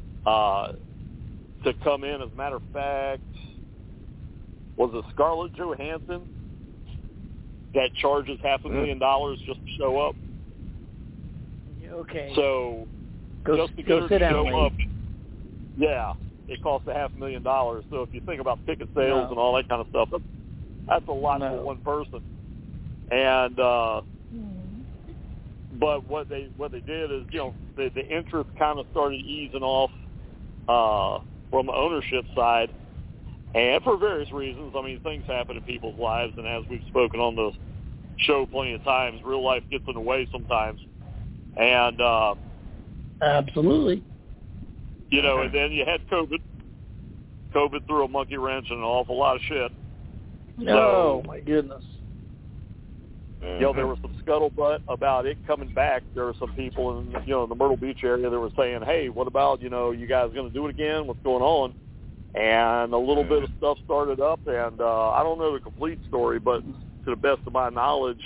to come in. As a matter of fact, was it Scarlett Johansson that charges $500,000 just to show up? Okay. So just to go sit down, show up, it costs $500,000. So if you think about ticket sales and all that kind of stuff, that's a lot for one person. And But what they did is, the interest kind of started easing off from the ownership side, and for various reasons. I mean, things happen in people's lives, and as we've spoken on the show plenty of times, real life gets in the way sometimes. And absolutely. And then you had COVID. COVID threw a monkey wrench and an awful lot of shit. Oh, my goodness. There was some scuttlebutt about it coming back. There were some people in, in the Myrtle Beach area that were saying, hey, what about, you guys going to do it again? What's going on? And a little bit of stuff started up, and I don't know the complete story, but to the best of my knowledge,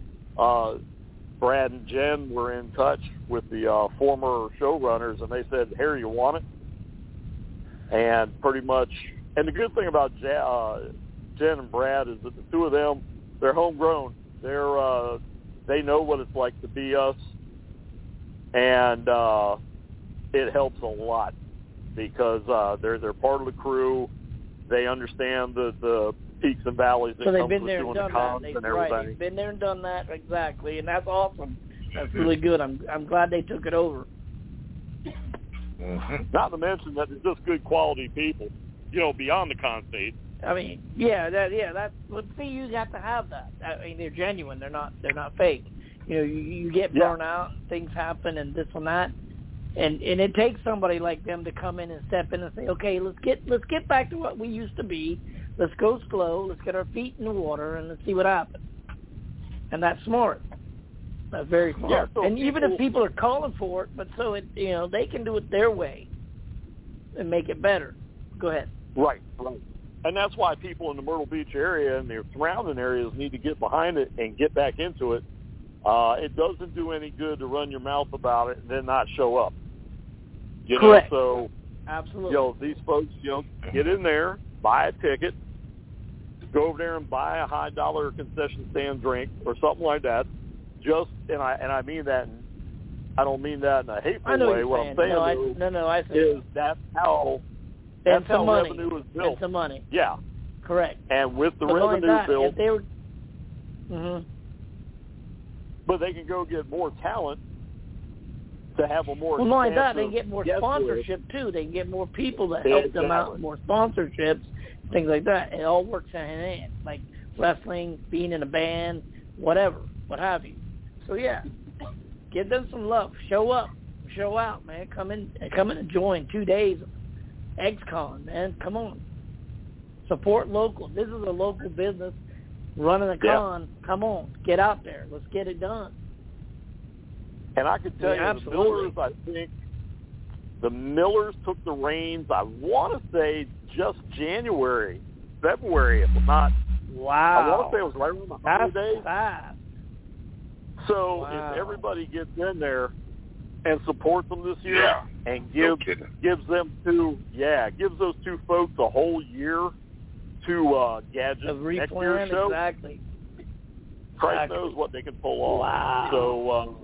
Brad and Jen were in touch with the former showrunners, and they said, here, you want it? And pretty much, and the good thing about Jen and Brad is that the two of them, they're homegrown. They know what it's like to be us, and it helps a lot because they're part of the crew. They understand the peaks and valleys that comes with doing the cons and everything. Right, they've been there and done that, exactly, and that's awesome. That's really good. I'm glad they took it over. Not to mention that they're just good quality people, beyond the con state. I mean, that's. But see, you have to have that. I mean, they're genuine. They're not fake. You get burnt out, things happen, and this and that, and it takes somebody like them to come in and step in and say, okay, let's get back to what we used to be. Let's go slow. Let's get our feet in the water and let's see what happens. And that's smart. That's very smart. Yeah, so and even if people are calling for it, but so it, they can do it their way and make it better. Go ahead. Right. And that's why people in the Myrtle Beach area and their surrounding areas need to get behind it and get back into it. It doesn't do any good to run your mouth about it and then not show up. Correct. So, absolutely. These folks, get in there, buy a ticket, go over there and buy a high dollar concession stand drink or something like that. And I mean that. I don't mean that in a hateful way. What I'm saying I see. is that's how revenue is built. And some money. Yeah. Correct. And with the revenue built, if they were, but they can go get more talent to have a more. Well, not only that, they can get more sponsorship too. They can get more people that help them out with more sponsorships, things like that. It all works hand in hand, like wrestling, being in a band, whatever, what have you. So yeah, give them some love. Show up, show out, man. Come in and join 2 days of XCon, man. Come on, support local. This is a local business running a con. Come on, get out there. Let's get it done. And I can tell you, the Millers, I think the Millers took the reins, I want to say just January, February, if I'm not. Wow. I want to say it was right around the holidays. Fast. So if everybody gets in there and supports them this year and gives those two folks a whole year to gadget next year's show. Exactly. Christ knows what they can pull off. Wow. So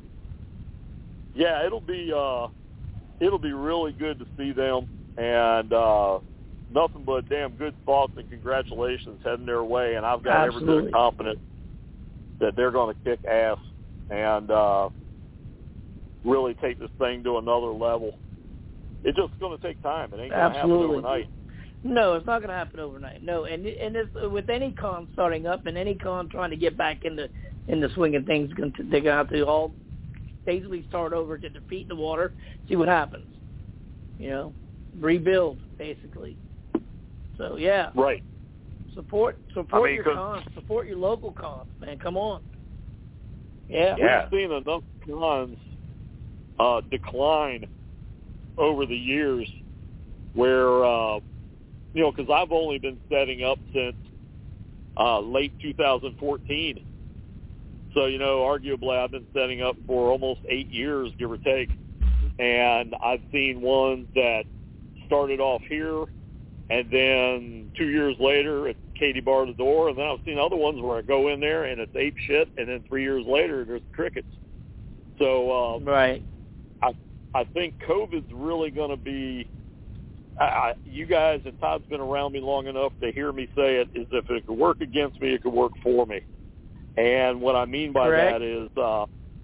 it'll be really good to see them, and nothing but damn good thoughts and congratulations heading their way. And I've got every bit of confidence that they're going to kick ass and really take this thing to another level. It's just going to take time. It ain't going to happen overnight. No, it's not going to happen overnight. No, and it's, with any con starting up and any con trying to get back in the swing of things, they're going to have to all basically start over to defeat the water, see what happens. Rebuild basically. So yeah, right. Support your cons, support your local cons, man. Come on. Yeah. We've seen enough cons decline over the years where because I've only been setting up since late 2014. So, arguably I've been setting up for almost 8 years, give or take. And I've seen ones that started off here, and then 2 years later it's Katie bar the door, and then I've seen other ones where I go in there and it's ape shit, and then 3 years later there's crickets. So right. I think COVID's really going to be you guys, and Todd's been around me long enough to hear me say it, is if it could work against me, it could work for me. And what I mean by that is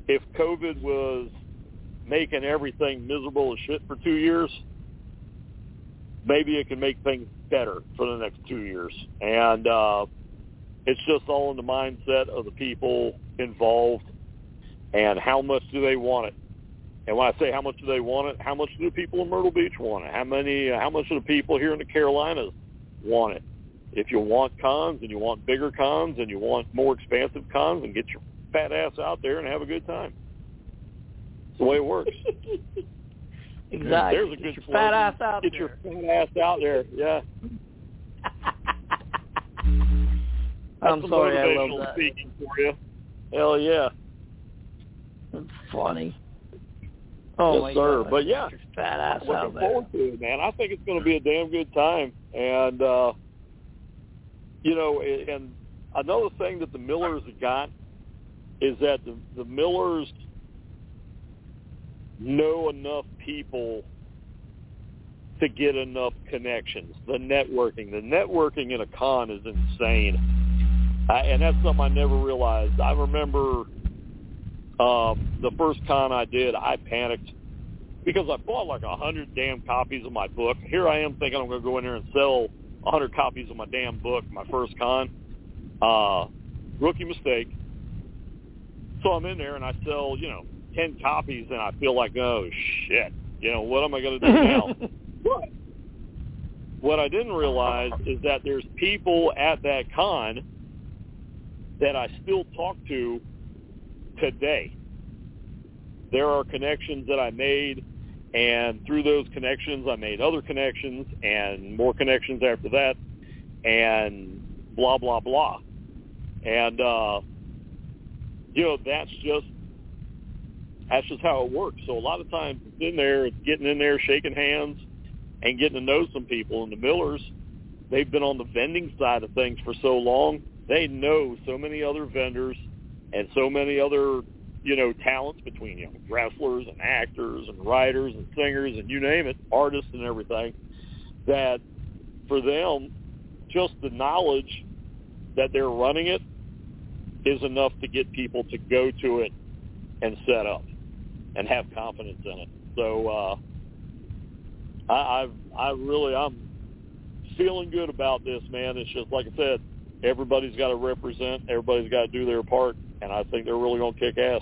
if COVID was making everything miserable as shit for 2 years, maybe it can make things better for the next 2 years. And it's just all in the mindset of the people involved and how much do they want it. And when I say how much do they want it, how much do the people in Myrtle Beach want it? How much do the people here in the Carolinas want it? If you want cons and you want bigger cons and you want more expansive cons, and get your fat ass out there and have a good time. That's the way it works. Exactly. There's a good get your fat ass out Get there. your fat ass out there. Yeah. I'm That's sorry, I motivational love that. speaking for you. Hell yeah. That's funny. Oh, yes, my sir. God. But yeah, Get your fat ass I'm out looking there. forward to it, man. I think it's going to be a damn good time. And, you know, and another thing that the Millers have got is that the Millers know enough people to get enough connections. The networking in a con is insane. And that's something I never realized. I remember the first con I did, I panicked because I bought like 100 damn copies of my book. Here I am thinking I'm going to go in there and sell 100 copies of my damn book, my first con. Rookie mistake. So I'm in there and I sell, 10 copies, and I feel like, oh, shit. What am I going to do now? But what I didn't realize is that there's people at that con that I still talk to today. There are connections that I made, and through those connections I made other connections and more connections after that, and blah, blah, blah. And, that's just how it works. So a lot of times it's in there, it's getting in there, shaking hands, and getting to know some people. And the Millers, they've been on the vending side of things for so long. They know so many other vendors and so many other, talents between, wrestlers and actors and writers and singers and you name it, artists and everything, that for them, just the knowledge that they're running it is enough to get people to go to it and set up and have confidence in it. So I'm feeling good about this, man. It's just like I said, everybody's got to represent, everybody's got to do their part, and I think they're really going to kick ass.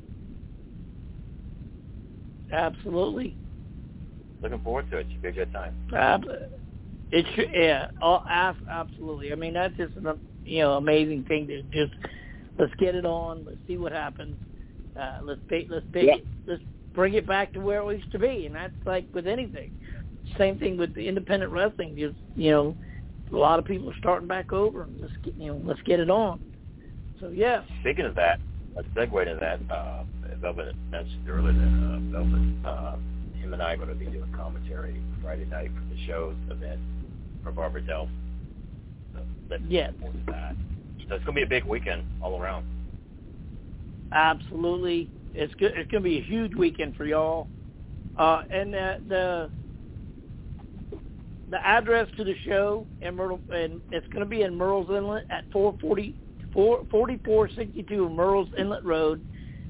Absolutely. Looking forward to it. Should be a good time. It should, yeah. Absolutely. I mean, that's just an amazing thing to just let's get it on. Let's see what happens. Let's bring it back to where it used to be, and that's like with anything. Same thing with the independent wrestling. Just a lot of people are starting back over, and let's get it on. So yeah. Speaking of that, let's segue to that. Velvet mentioned earlier that Velvet, him and I are going to be doing commentary Friday night for the show's event for Barbara Delph. So yes. That. So it's going to be a big weekend all around. Absolutely. It's good. It's going to be a huge weekend for y'all. And the address to the show and it's going to be in Murrells Inlet at 4462 Murrells Inlet Road.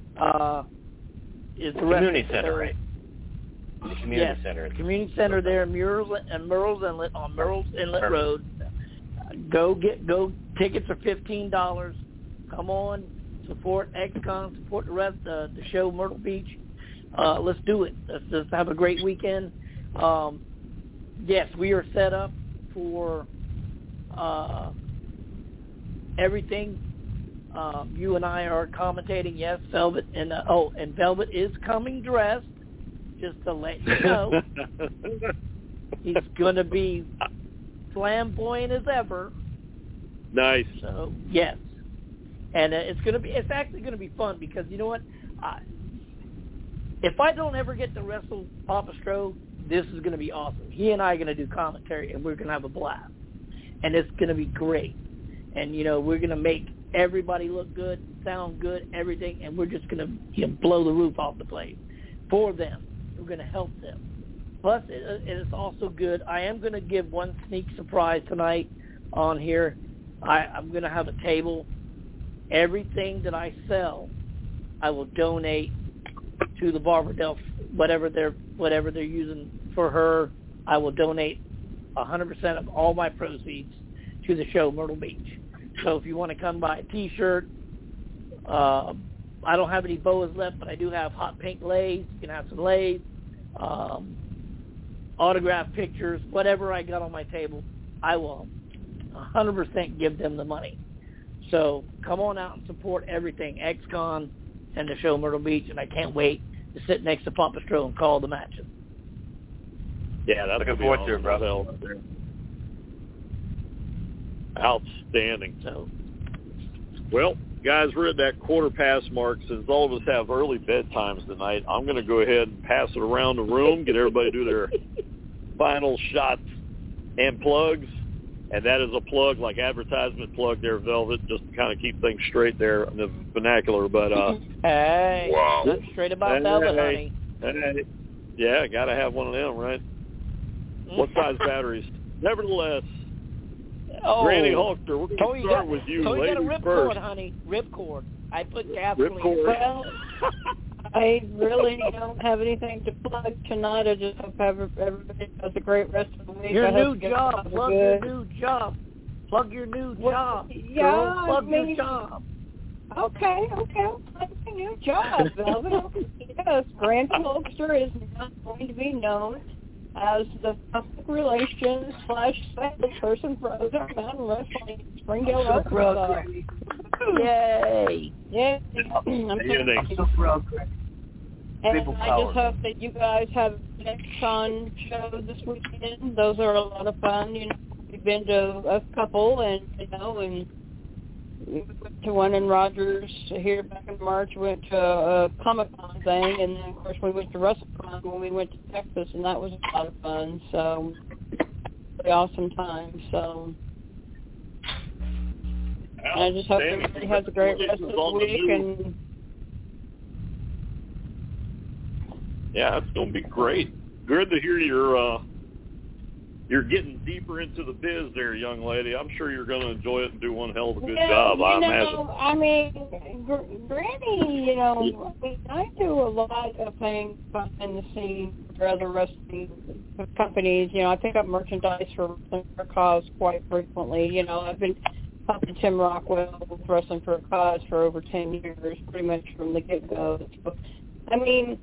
Is the community center, right? The community center. Yes, community center there in Murrells Inlet on Murrells Inlet Road. Go tickets are $15. Come on, support XCon, support the rest of the show, Myrtle Beach. Let's do it. Let's just have a great weekend. Yes, we are set up for everything. You and I are commentating. Yes, Velvet and Velvet is coming dressed. Just to let you know, he's going to be flamboyant as ever. Nice. So yes, and it's actually going to be fun because you know what? If I don't ever get to wrestle Papa Stro, this is going to be awesome. He and I are going to do commentary, and we're going to have a blast, and it's going to be great. And we're going to make everybody look good, sound good, everything, and we're just going to blow the roof off the place for them. We're going to help them. Plus, it is also good. I am going to give one sneak surprise tonight on here. I'm going to have a table. Everything that I sell I will donate to the Barbara Dell, whatever they're using for her. I will donate 100% of all my proceeds to the show Myrtle Beach. So if you want to come buy a T-shirt, I don't have any boas left, but I do have hot pink lace. You can have some lace, autographed pictures, whatever I got on my table, I will 100% give them the money. So come on out and support everything X-Con and the show Myrtle Beach, and I can't wait to sit next to Papa Stro and call the matches. Yeah, that's looking forward to it, brother. Outstanding. So, well, guys, we're at that 15:15 mark. Since all of us have early bedtimes tonight, I'm going to go ahead and pass it around the room, get everybody to do their final shots and plugs. And that is a plug, like advertisement plug there, Velvet, just to kind of keep things straight there in the vernacular. But hey, wow. That's straight about Velvet, honey. Hey. Yeah, got to have one of them, right? What size batteries? Nevertheless, Granny Halter, we're going to start with you. So you got a first. ripcord, honey. Ripcord. I put gasoline. Ripcord. Well, I really don't have anything to plug tonight. I just hope everybody has a great rest of the week. Your new job. Plug your new job. Plug your new job. Yeah, girl, plug your job. Okay. I'll plug my new job, Velvet. Yes, Granny Holster is now going to be known as the public relations / salesperson for Ozark Mountain Wrestling in Springdale, Arkansas. Yay! Yay! And I just hope that you guys have an X-Con show this weekend. Those are a lot of fun. You know, we've been to a couple, and we went to one in Rogers here back in March. We went to a Comic-Con thing, and then, of course, we went to WrestleCon when we went to Texas, and that was a lot of fun. So, really awesome time. So, and I just hope everybody has a great rest of the week. And yeah, it's going to be great. Good to hear you're getting deeper into the biz there, young lady. I'm sure you're going to enjoy it and do one hell of a good job, I imagine. I mean, Granny, I do a lot of things behind the scenes for other wrestling companies. I pick up merchandise for Wrestling for a Cause quite frequently. I've been helping Tim Rockwell with Wrestling for a Cause for over 10 years, pretty much from the get-go. So, I mean,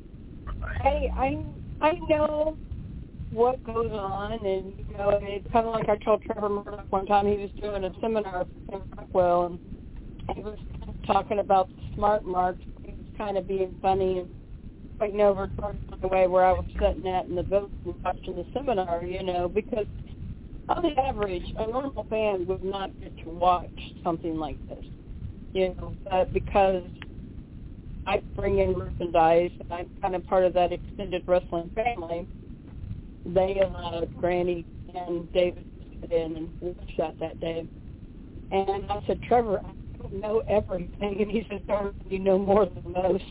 I know what goes on, and it's kind of like I told Trevor Murdoch one time. He was doing a seminar for Tim Rockwell, and he was talking about the smart marks. He was kind of being funny and fighting over the way where I was sitting at in the building watching the seminar, because on the average, a normal fan would not get to watch something like this, but because I bring in merchandise, and I'm kind of part of that extended wrestling family, they allowed Granny and David to sit in and watch that day. And I said, Trevor, I don't know everything. And he said, Darn, you know more than most.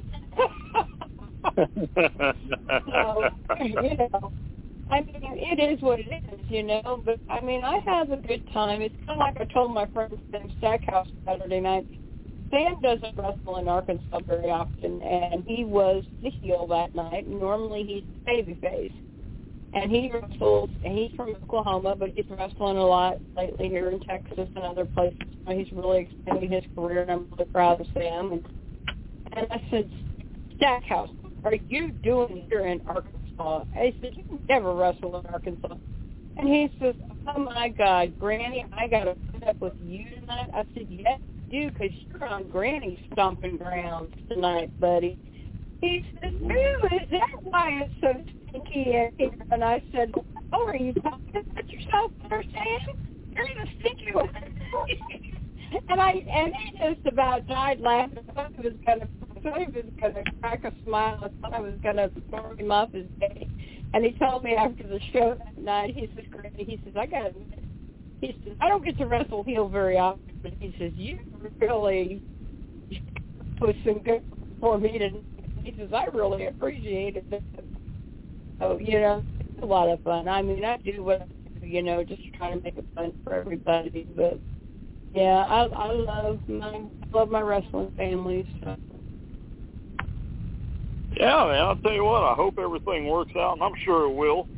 So, I mean, it is what it is, But, I mean, I have a good time. It's kind of like I told my friend Sam Stackhouse Saturday night. Sam doesn't wrestle in Arkansas very often, and he was the heel that night. Normally he's the babyface. And he wrestles, and he's from Oklahoma, but he's wrestling a lot lately here in Texas and other places. He's really expanding his career, and I'm really proud of Sam. And I said, Stackhouse, what are you doing here in Arkansas? I said, you never wrestle in Arkansas. And he says, oh, my God, Granny, I got to put up with you tonight. I said, yes, you do, because you're on Granny's stomping grounds tonight, buddy. He said, ooh, is that why it's so stinky in here? And I said, oh, are you talking about yourself there, Sam? You're the stinky one. and he just about died laughing. I thought he was gonna crack a smile. I thought I was gonna throw him off his day. And he told me after the show that night, he says, Granny, he says, I gotta admit, he says, I don't get to wrestle heel very often, but he says, you really put some good for me tonight. He says, I really appreciated it. So, it's a lot of fun. I mean, I do what I do, just trying to make it fun for everybody. But, yeah, I love my wrestling family. So Yeah, man, I'll tell you what, I hope everything works out, and I'm sure it will.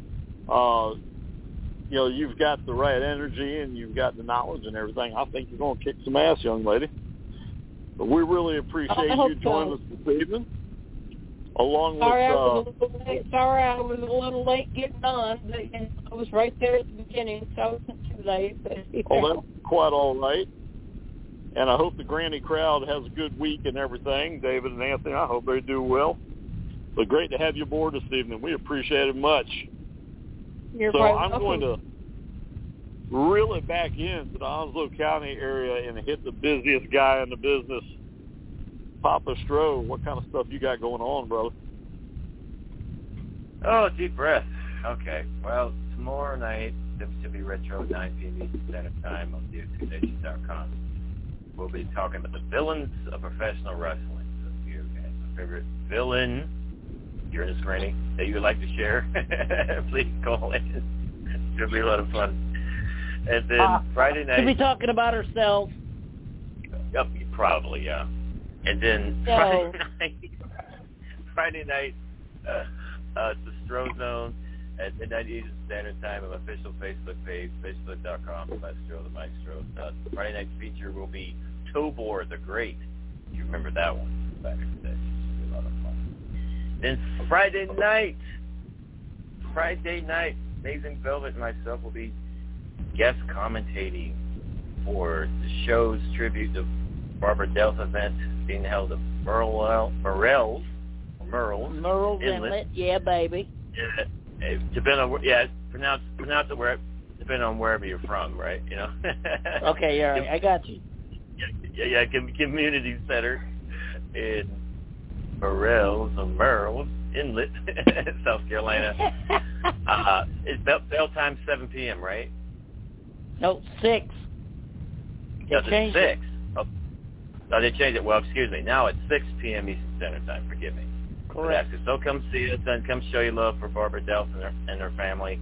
You've got the right energy and you've got the knowledge and everything. I think you're going to kick some ass, young lady. But we really appreciate you joining us this evening. Along with, Sorry, I was a little late getting on. But I was right there at the beginning, so I wasn't too late. But, Well, that's quite all right. And I hope the Granny crowd has a good week and everything. David and Anthony, I hope they do well. But great to have you aboard this evening. We appreciate it much. You're so right. I'm going to reel it back into the Onslow County area and hit the busiest guy in the business, Papa Stroh. What kind of stuff you got going on, brother? Oh, deep breath. Okay. Well, tomorrow night, Mississippi Retro, 9 p.m. Eastern Standard Time on DO2Nation.com. We'll be talking about the villains of professional wrestling. So if you have a favorite villain, you're in this Granny, that you would like to share, please call in. It'll be a lot of fun. And then Friday night... She'll be talking about herself. Yep, probably, yeah. And then Friday night, it's the Stroh Zone at midnight Eastern Standard Time on my official Facebook page, facebook.com/Stroh the Maestro. Friday night's feature will be Tobor the Great. You remember that one back in the day. It'll be a lot of fun. Then Friday night, Amazing Velvet and myself will be guest commentating for the show's tribute to Barbara Delph event being held at Merle's Inlet. Yeah, baby. Yeah, depending on pronounce it where, depending on wherever you're from, right? You know. Okay, all right, I got you. Yeah, community center in Merle's Inlet, South Carolina. It's bell time 7 p.m., right? No, 6. No, it's 6. Oh, they changed it. Well, excuse me. Now it's 6 p.m. Eastern Standard Time. Forgive me. Correct. So come see us and come show your love for Barbara Delph and her family.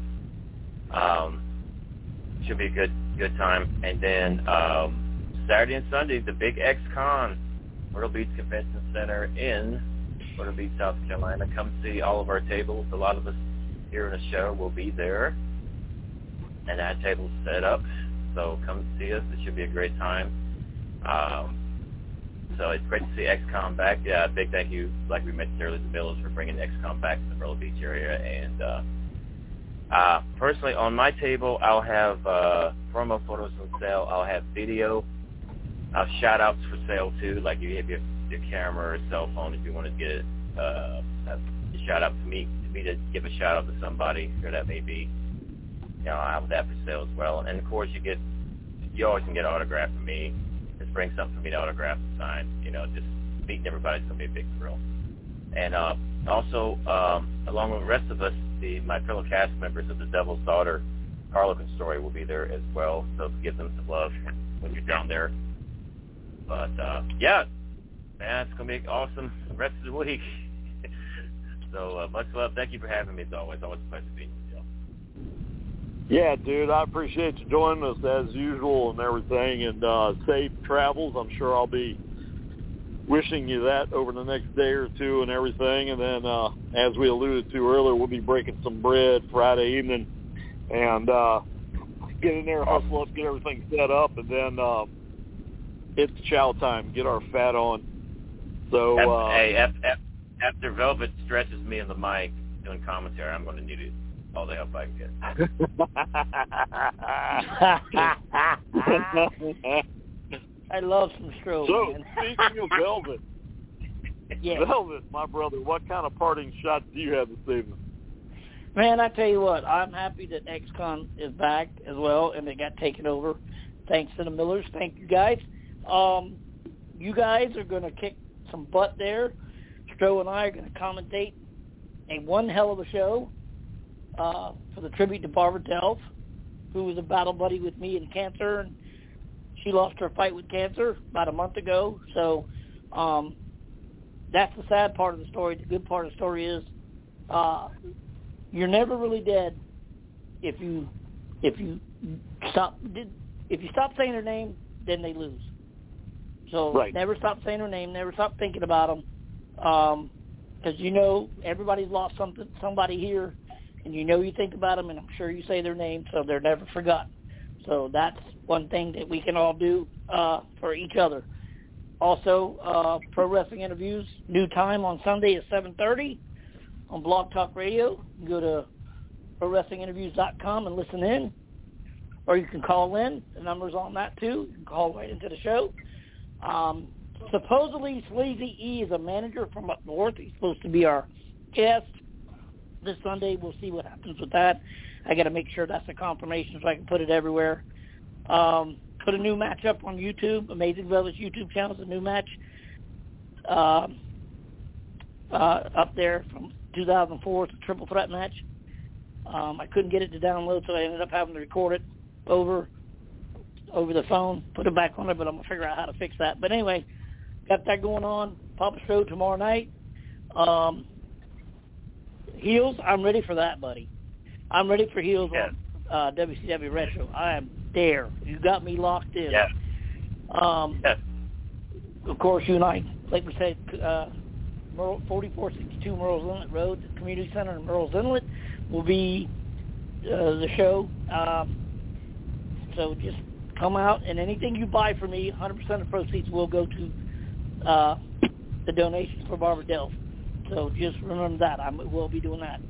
Should be a good time. And then Saturday and Sunday, the Big X-Con, Myrtle Beach Convention Center in Myrtle Beach, South Carolina. Come see all of our tables. A lot of us here in the show will be there. And that table's set up. So come see us. It should be a great time. So it's great to see XCOM back. Yeah, a big thank you, like we mentioned earlier, to Mills for bringing XCOM back to the Myrtle Beach area. And personally, on my table, I'll have promo photos on sale. I'll have video. Shout-outs for sale, too. Like you have your camera or cell phone if you want to get a shout-out to me to give a shout-out to somebody, whoever that may be. You know, I'll have that for sale as well. And, of course, you always can get an autograph from me. Just bring something for me to autograph and sign. You know, just meeting everybody's going to be a big thrill. And also, along with the rest of us, my fellow cast members of The Devil's Daughter Harlequin story will be there as well. So give them some love when you're down there. But, yeah, man, it's going to be awesome the rest of the week. So much love. Thank you for having me, as always. Always a pleasure being with you. Yeah, dude, I appreciate you joining us as usual and everything, and safe travels. I'm sure I'll be wishing you that over the next day or two and everything. And then, as we alluded to earlier, we'll be breaking some bread Friday evening and get in there, hustle up, get everything set up, and then it's chow time, get our fat on. So, after Velvet stretches me in the mic doing commentary, I'm going to need it. All the help I can get. I love some Stroh. So, man. speaking of Velvet, yes. Velvet, my brother, what kind of parting shots do you have this evening? Man, I tell you what, I'm happy that XCON is back as well, and they got taken over. Thanks to the Millers. Thank you, guys. You guys are going to kick some butt there. Stroh and I are going to commentate one hell of a show. For the tribute to Barbara Delph, who was a battle buddy with me in cancer, and she lost her fight with cancer about a month ago. So that's the sad part of the story. The good part of the story is you're never really dead if you stop saying her name, then they lose. So right. Never stop saying her name, never stop thinking about them. because everybody's lost somebody here, and you think about them, and I'm sure you say their name, so they're never forgotten. So that's one thing that we can all do for each other. Also, Pro Wrestling Interviews, new time on Sunday at 7:30 on Blog Talk Radio. You can go to ProWrestlingInterviews.com and listen in, or you can call in. The number's on that, too. You can call right into the show. Supposedly, Sleazy E is a manager from up north. He's supposed to be our guest this Sunday. We'll see what happens with that. I got to make sure that's a confirmation so I can put it everywhere. Put a new match up on YouTube. Amazing Velvet's YouTube channel is a new match up there from 2004. It's a triple threat match. I couldn't get it to download, so I ended up having to record it over the phone, put it back on it, but I'm going to figure out how to fix that. But anyway, got that going on. Papa Show tomorrow night. Heels, I'm ready for that, buddy. I'm ready for Heels on WCW Retro. I am there. You got me locked in. Yes. Of course, you and I, like we said, 4462 Merle's Inlet Road, the Community Center in Merle's Inlet will be the show. So just come out, and anything you buy from me, 100% of proceeds will go to the donations for Barbara Delph. So just remember that. I will be doing that.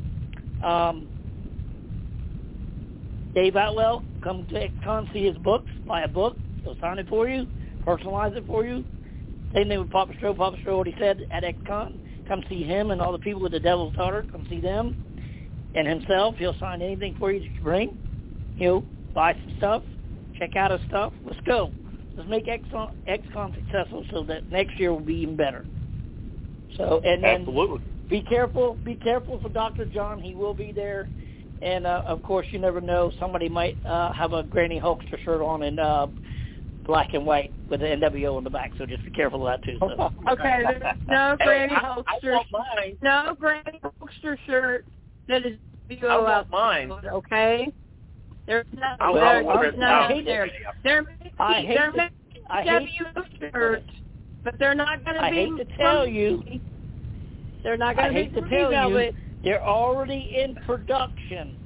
Dave Atwell, come to X-Con, see his books, buy a book, he'll sign it for you, personalize it for you. Same thing with Papa Stro. Papa Stro already said at X-Con, come see him and all the people with the Devil's Daughter, come see them. And himself, he'll sign anything for you that you bring. Buy some stuff, check out his stuff. Let's go. Let's make X-Con successful so that next year will be even better. So, and then absolutely. Be careful for Dr. John. He will be there. And, of course, you never know. Somebody might have a Granny Hulkster shirt on in black and white with the NWO on the back, so just be careful of that, too. So. Okay, no Granny Hulkster. No Granny Hulkster shirt that is NWO out mine. Okay? There's nothing there. There may be NWO shirts, but they're not going to be. I hate to tell you. They're not going to be. I hate to tell you. They're already in production.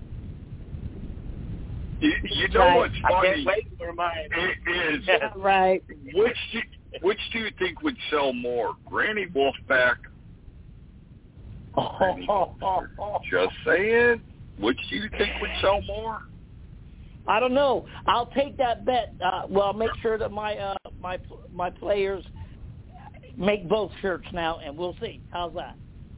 You know what's funny? I can't wait for mine. Is right. Which do you think would sell more, Granny Wolfpack? Just saying. Which do you think would sell more? I don't know. I'll take that bet. I'll make sure that my my players make both shirts now, and we'll see. How's that?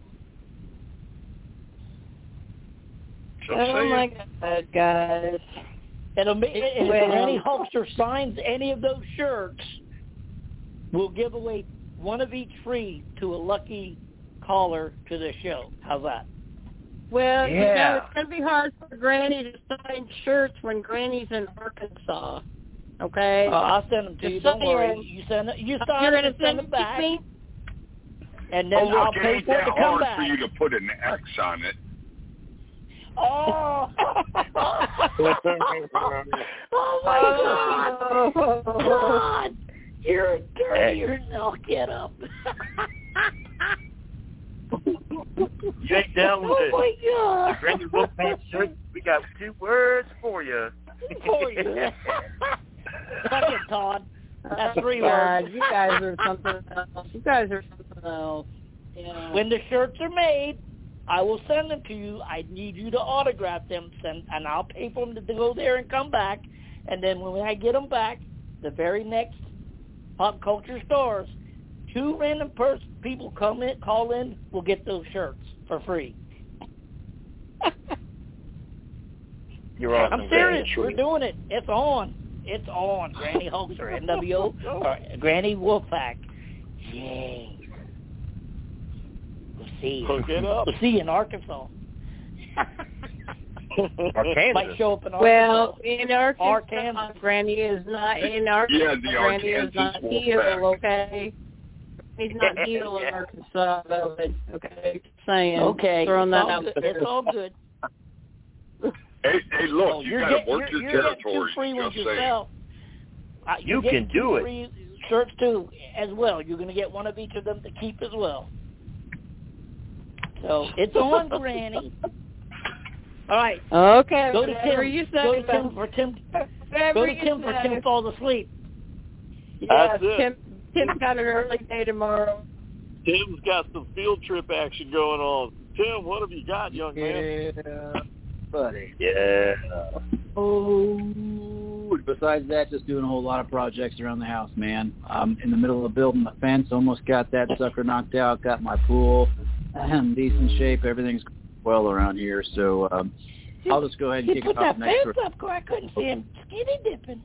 Oh my God, guys! It'll be if Granny Hulkster signs any of those shirts, we'll give away one of each free to a lucky caller to the show. How's that? Well, it's going to be hard for Granny to sign shirts when Granny's in Arkansas. Okay? I'll send them to you. Don't worry. You sign it, send them back. And then I'll pay for it to come back. for you to put an X on it. Oh! Oh my God! God! You're a dirty. I'll get up. You ain't down with it. Oh my God! The Granny Wolfpack shirt. We got 2 words for you. For you. Fuck it, Todd. That's 3 words. You guys are something else. Yeah. When the shirts are made, I will send them to you. I need you to autograph them, and I'll pay for them to go there and come back. And then when I get them back, the very next Pop Culture Stars, 2 random people call in, will get those shirts for free. You're awesome. I'm serious. We're doing it. It's on. It's on. Granny Hulkster, NWO, or Granny Wolfpack. Yay. We'll see. We'll see you in Arkansas. Might show up in Arkansas. Well, in Arkansas, Granny is not in Arkansas. Yeah, Granny is not heel, okay? He's not heel in Arkansas, though. Okay, just saying. Okay, throwing that out there. It's all good. Hey, look, you got to work your territory. Free ones yourself. You can do it. Free shirts too, as well. You're going to get one of each of them to keep as well. So it's on, Granny. All right. Okay. Go to Tim. You Go to Tim for Tim. Go to Tim for Tim falls asleep. Yeah, Tim's got an early day tomorrow. Tim's got some field trip action going on. Tim, what have you got, young man? Yeah, buddy. Yeah. Oh, besides that, just doing a whole lot of projects around the house, man. I'm in the middle of building my fence. Almost got that sucker knocked out. Got my pool in decent shape. Everything's well around here. So I'll just go ahead and kick it off next. Put that fence up, I couldn't see him skinny dipping.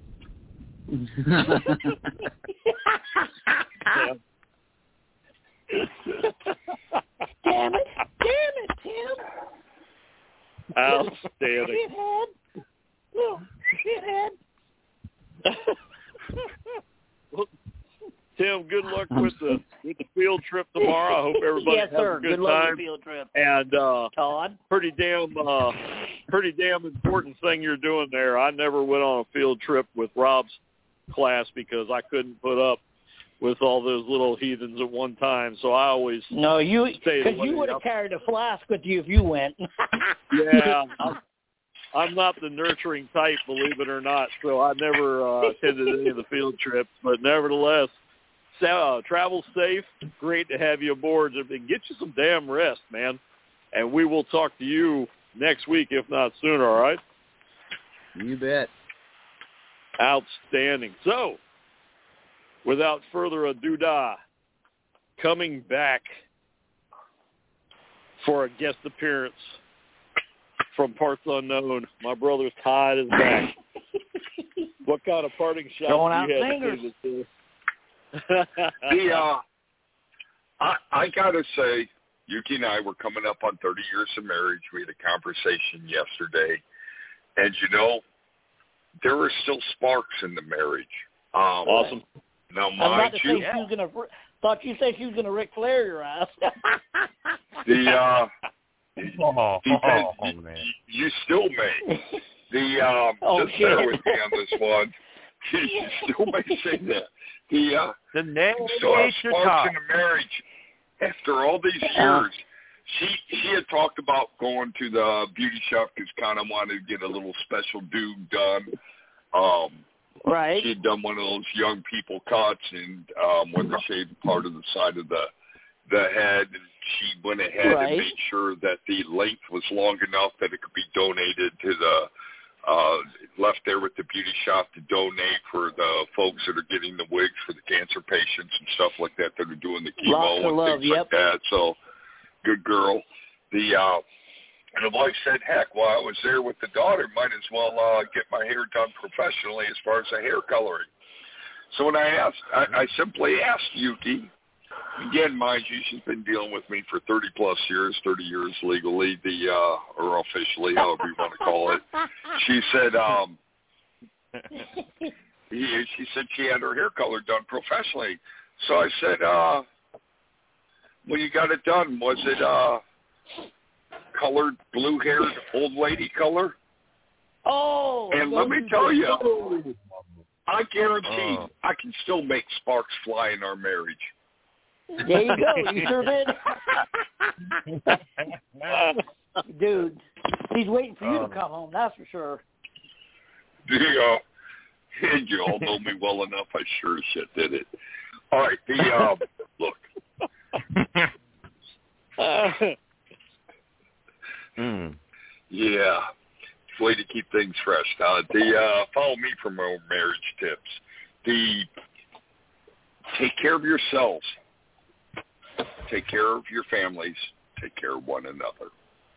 Damn it, Tim. Outstanding. Shithead. Little shithead. Well, Tim, good luck with the field trip tomorrow. I hope everybody has a good time. Field trip. And Todd, pretty damn important thing you're doing there. I never went on a field trip with Rob's class because I couldn't put up with all those little heathens at one time. So I always because you would have carried a flask with you if you went. Yeah. I'm not the nurturing type, believe it or not, so I never attended any of the field trips. But nevertheless, travel safe. Great to have you aboard. And get you some damn rest, man. And we will talk to you next week, if not sooner, all right? You bet. Outstanding. So, without further ado, coming back for a guest appearance from parts unknown, my brother Todd is back. What kind of parting shot do you have to do this? I gotta say, Yuki and I were coming up on 30 years of marriage. We had a conversation yesterday, and there were still sparks in the marriage. Awesome. Now, mind you, thought you said she was gonna Ric Flair your ass. Man. You still may. Just bear with me on this one. You still may say that. The sparks in the marriage after all these years. She had talked about going to the beauty shop because kind of wanted to get a little special do done. Right. She had done one of those young people cuts and when they shaved part of the side of the head, and she went ahead and made sure that the length was long enough that it could be donated to the left there with the beauty shop to donate for the folks that are getting the wigs for the cancer patients and stuff like that that are doing the chemo and things like that. So, good girl. And the wife said, heck, while I was there with the daughter, might as well get my hair done professionally as far as the hair coloring. So when I simply asked Yuki, again, mind you, she's been dealing with me for 30 years legally, or officially, however you want to call it. She said, she said she had her hair color done professionally. So I said, when you got it done, was it colored blue-haired old lady color? Oh. And let me tell you, I guarantee I can still make sparks fly in our marriage. There you go. You sure did. Dude, he's waiting for you to come home, that's for sure. Yeah. And you all know me well enough, I sure as shit did it. All right, look. Yeah. Way to keep things fresh, Todd. Follow me for more marriage tips. Take care of yourselves. Take care of your families. Take care of one another.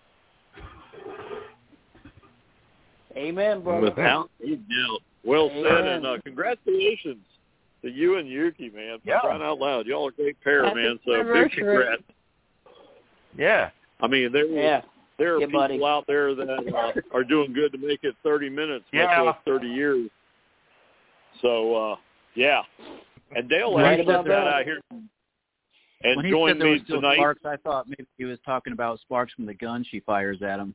Amen, brother. Without a doubt. Well said, and congratulations to you and Yuki, man. For crying out loud. Y'all are a great pair, man. So big congrats. Yeah. I mean, there are people out there that are doing good to make it 30 minutes, much less 30 years. So, And Dale actually got out here and joined me tonight. Sparks, I thought maybe he was talking about sparks from the gun she fires at him.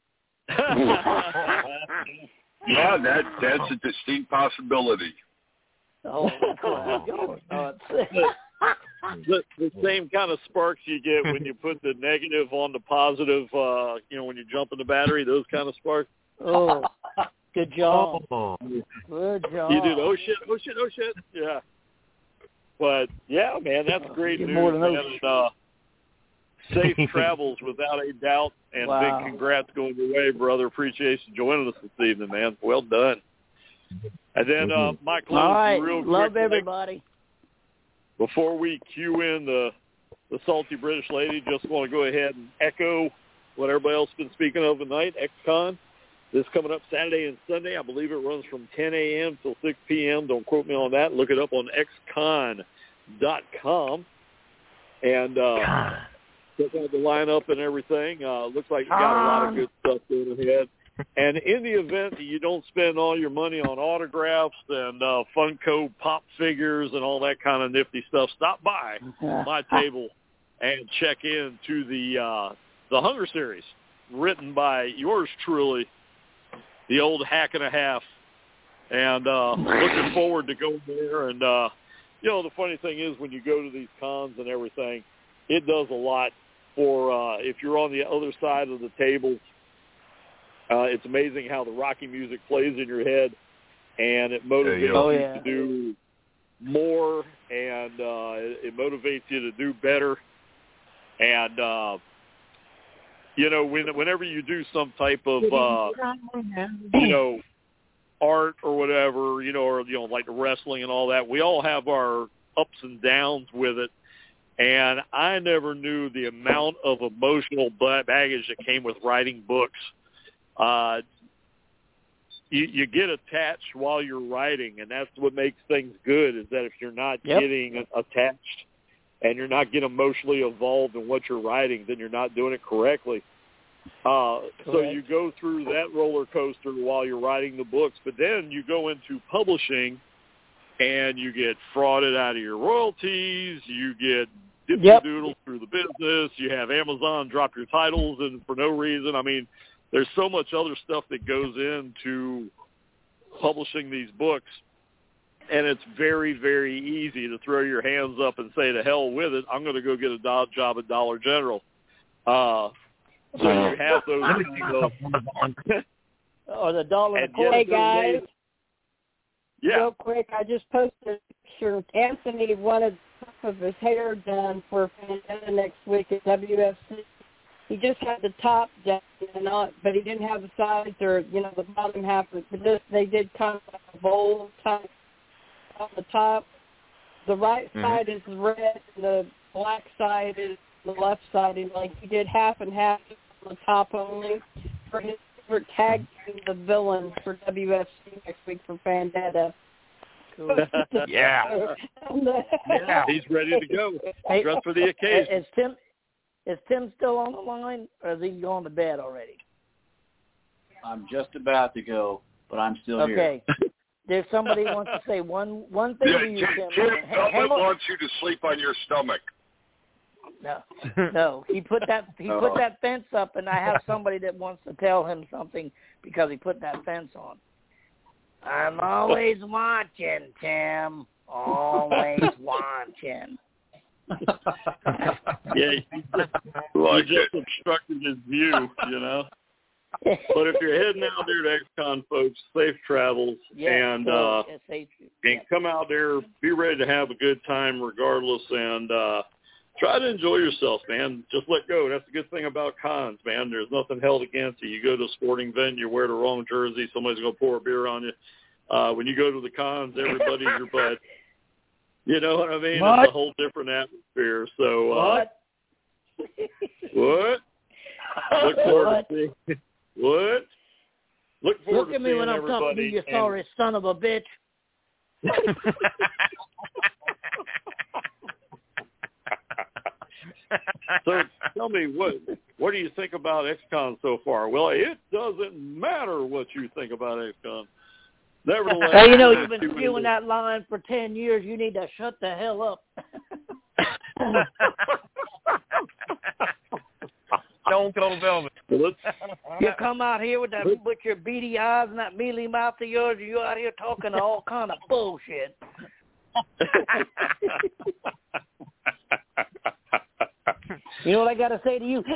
Yeah, that's a distinct possibility. Oh, the same kind of sparks you get when you put the negative on the positive, when you jump in the battery, those kind of sparks. Oh, good job. Oh. Good job. You did, oh, shit. Yeah. But, yeah, man, that's great news, more than man. Safe travels without a doubt, and big congrats going your way, brother. Appreciate you joining us this evening, man. Well done. And then, Michael, all right, real love quick, everybody. Before we cue in the salty British lady, just want to go ahead and echo what everybody else has been speaking of tonight, XCon. This coming up Saturday and Sunday. I believe it runs from 10 a.m. till 6 p.m. Don't quote me on that. Look it up on xcon.com. And check out the lineup and everything. Looks like you got a lot of good stuff going ahead. And in the event that you don't spend all your money on autographs and Funko Pop figures and all that kind of nifty stuff, stop by my table and check in to the Hunger Series, written by yours truly, the old hack and a half. And looking forward to going there. And, the funny thing is when you go to these cons and everything, it does a lot for if you're on the other side of the table. It's amazing how the Rocky music plays in your head, and it motivates you to do more, and it motivates you to do better. And, whenever you do some type of, art or whatever, or like the wrestling and all that, we all have our ups and downs with it. And I never knew the amount of emotional baggage that came with writing books. You get attached while you're writing, and that's what makes things good, is that if you're not getting attached and you're not getting emotionally involved in what you're writing, then you're not doing it correctly. So you go through that roller coaster while you're writing the books, but then you go into publishing and you get frauded out of your royalties, you get dipsy-doodled through the business, you have Amazon drop your titles and for no reason. I mean, there's so much other stuff that goes into publishing these books, and it's very, very easy to throw your hands up and say, to hell with it, I'm going to go get a job at Dollar General. So you have those or the dollar. Hey, guys. Yeah. Real quick, I just posted a picture. Anthony wanted half of his hair done for Vendetta next week at WFC. He just had the top done, but he didn't have the sides or, the bottom half. They did kind of like a bowl type on the top. The right side is red, and the black side is the left side. And he did half and half on the top only for his favorite tag team, the Villain, for WFC next week for Vendetta. Cool. Yeah. He's ready to go. Dressed for the occasion. Is Tim still on the line, or is he going to bed already? I'm just about to go, but I'm still here. Okay. There's somebody wants to say one thing to you, Tim. Tim wants you to sleep on your stomach. No. He put that fence up, and I have somebody that wants to tell him something because he put that fence on. I'm always watching, Tim. Always watching. Yeah, you just obstructed his view, But if you're heading out there to XCon, folks, safe travels, and come out there, be ready to have a good time regardless, and try to enjoy yourself, man. Just let go. That's the good thing about cons, man. There's nothing held against you. You go to a sporting event, you wear the wrong jersey, somebody's going to pour a beer on you. When you go to the cons, everybody's your butt. You know what I mean? What? It's a whole different atmosphere. So, What? Look forward to seeing. What? Look forward Look at to me seeing when I'm talking to you, you sorry son of a bitch. So tell me, what do you think about XCon so far? Well, it doesn't matter what you think about XCon. Nevertheless, Hey, you've been spewing that line for 10 years. You need to shut the hell up. Stone Cold Velvet. You come out here with your beady eyes and that mealy mouth of yours, and you're out here talking all kind of bullshit. You know what I got to say to you?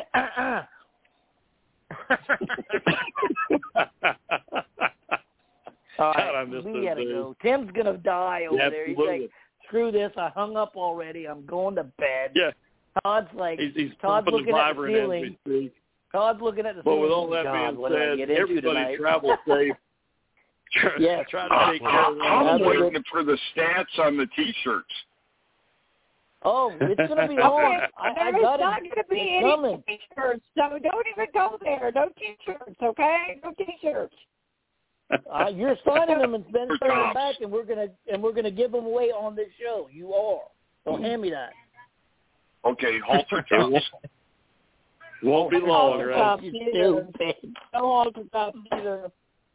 All right, we got to go. Tim's going to die over there. He's like, screw this. I hung up already. I'm going to bed. Yeah. Todd's like, he's Todd's looking at the ceiling. Todd's looking at the ceiling. But with all that being said, everybody travel safe. Yeah, try to take care of I'm waiting for the stats on the T-shirts. Oh, it's going to be on. I got not going to be any T-shirts, so don't even go there. No T-shirts, okay? No T-shirts. You're signing them and sending them back, and we're gonna give them away on this show. You are. So hand me that. Okay, halter tops. Won't be long, right? No halter tops either.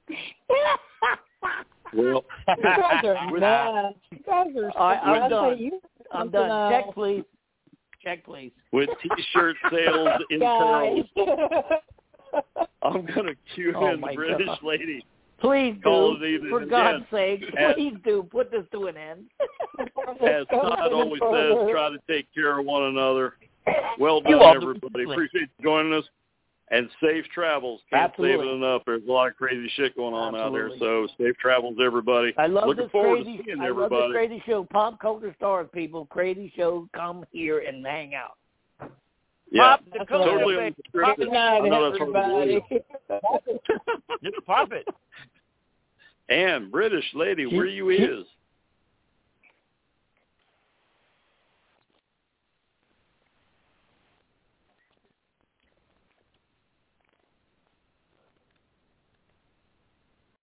Well, you guys are mad. You guys are. I'm done. I'm done. Check, please. Check, please. With T-shirt sales in peril, I'm gonna cue in the British lady. Please do, for God's sake, please do. Put this to an end. As Todd always says, try to take care of one another. Well done, everybody. Appreciate you joining us. And safe travels. Can't save it enough. There's a lot of crazy shit going on out there. So safe travels, everybody. I love Looking this forward crazy. to seeing I everybody. love this crazy show. Pop Culture Stars, people. Crazy show. Come here and hang out. Yeah, Pop the culture. totally Good night, everybody. Just pop it. And British lady, where you is?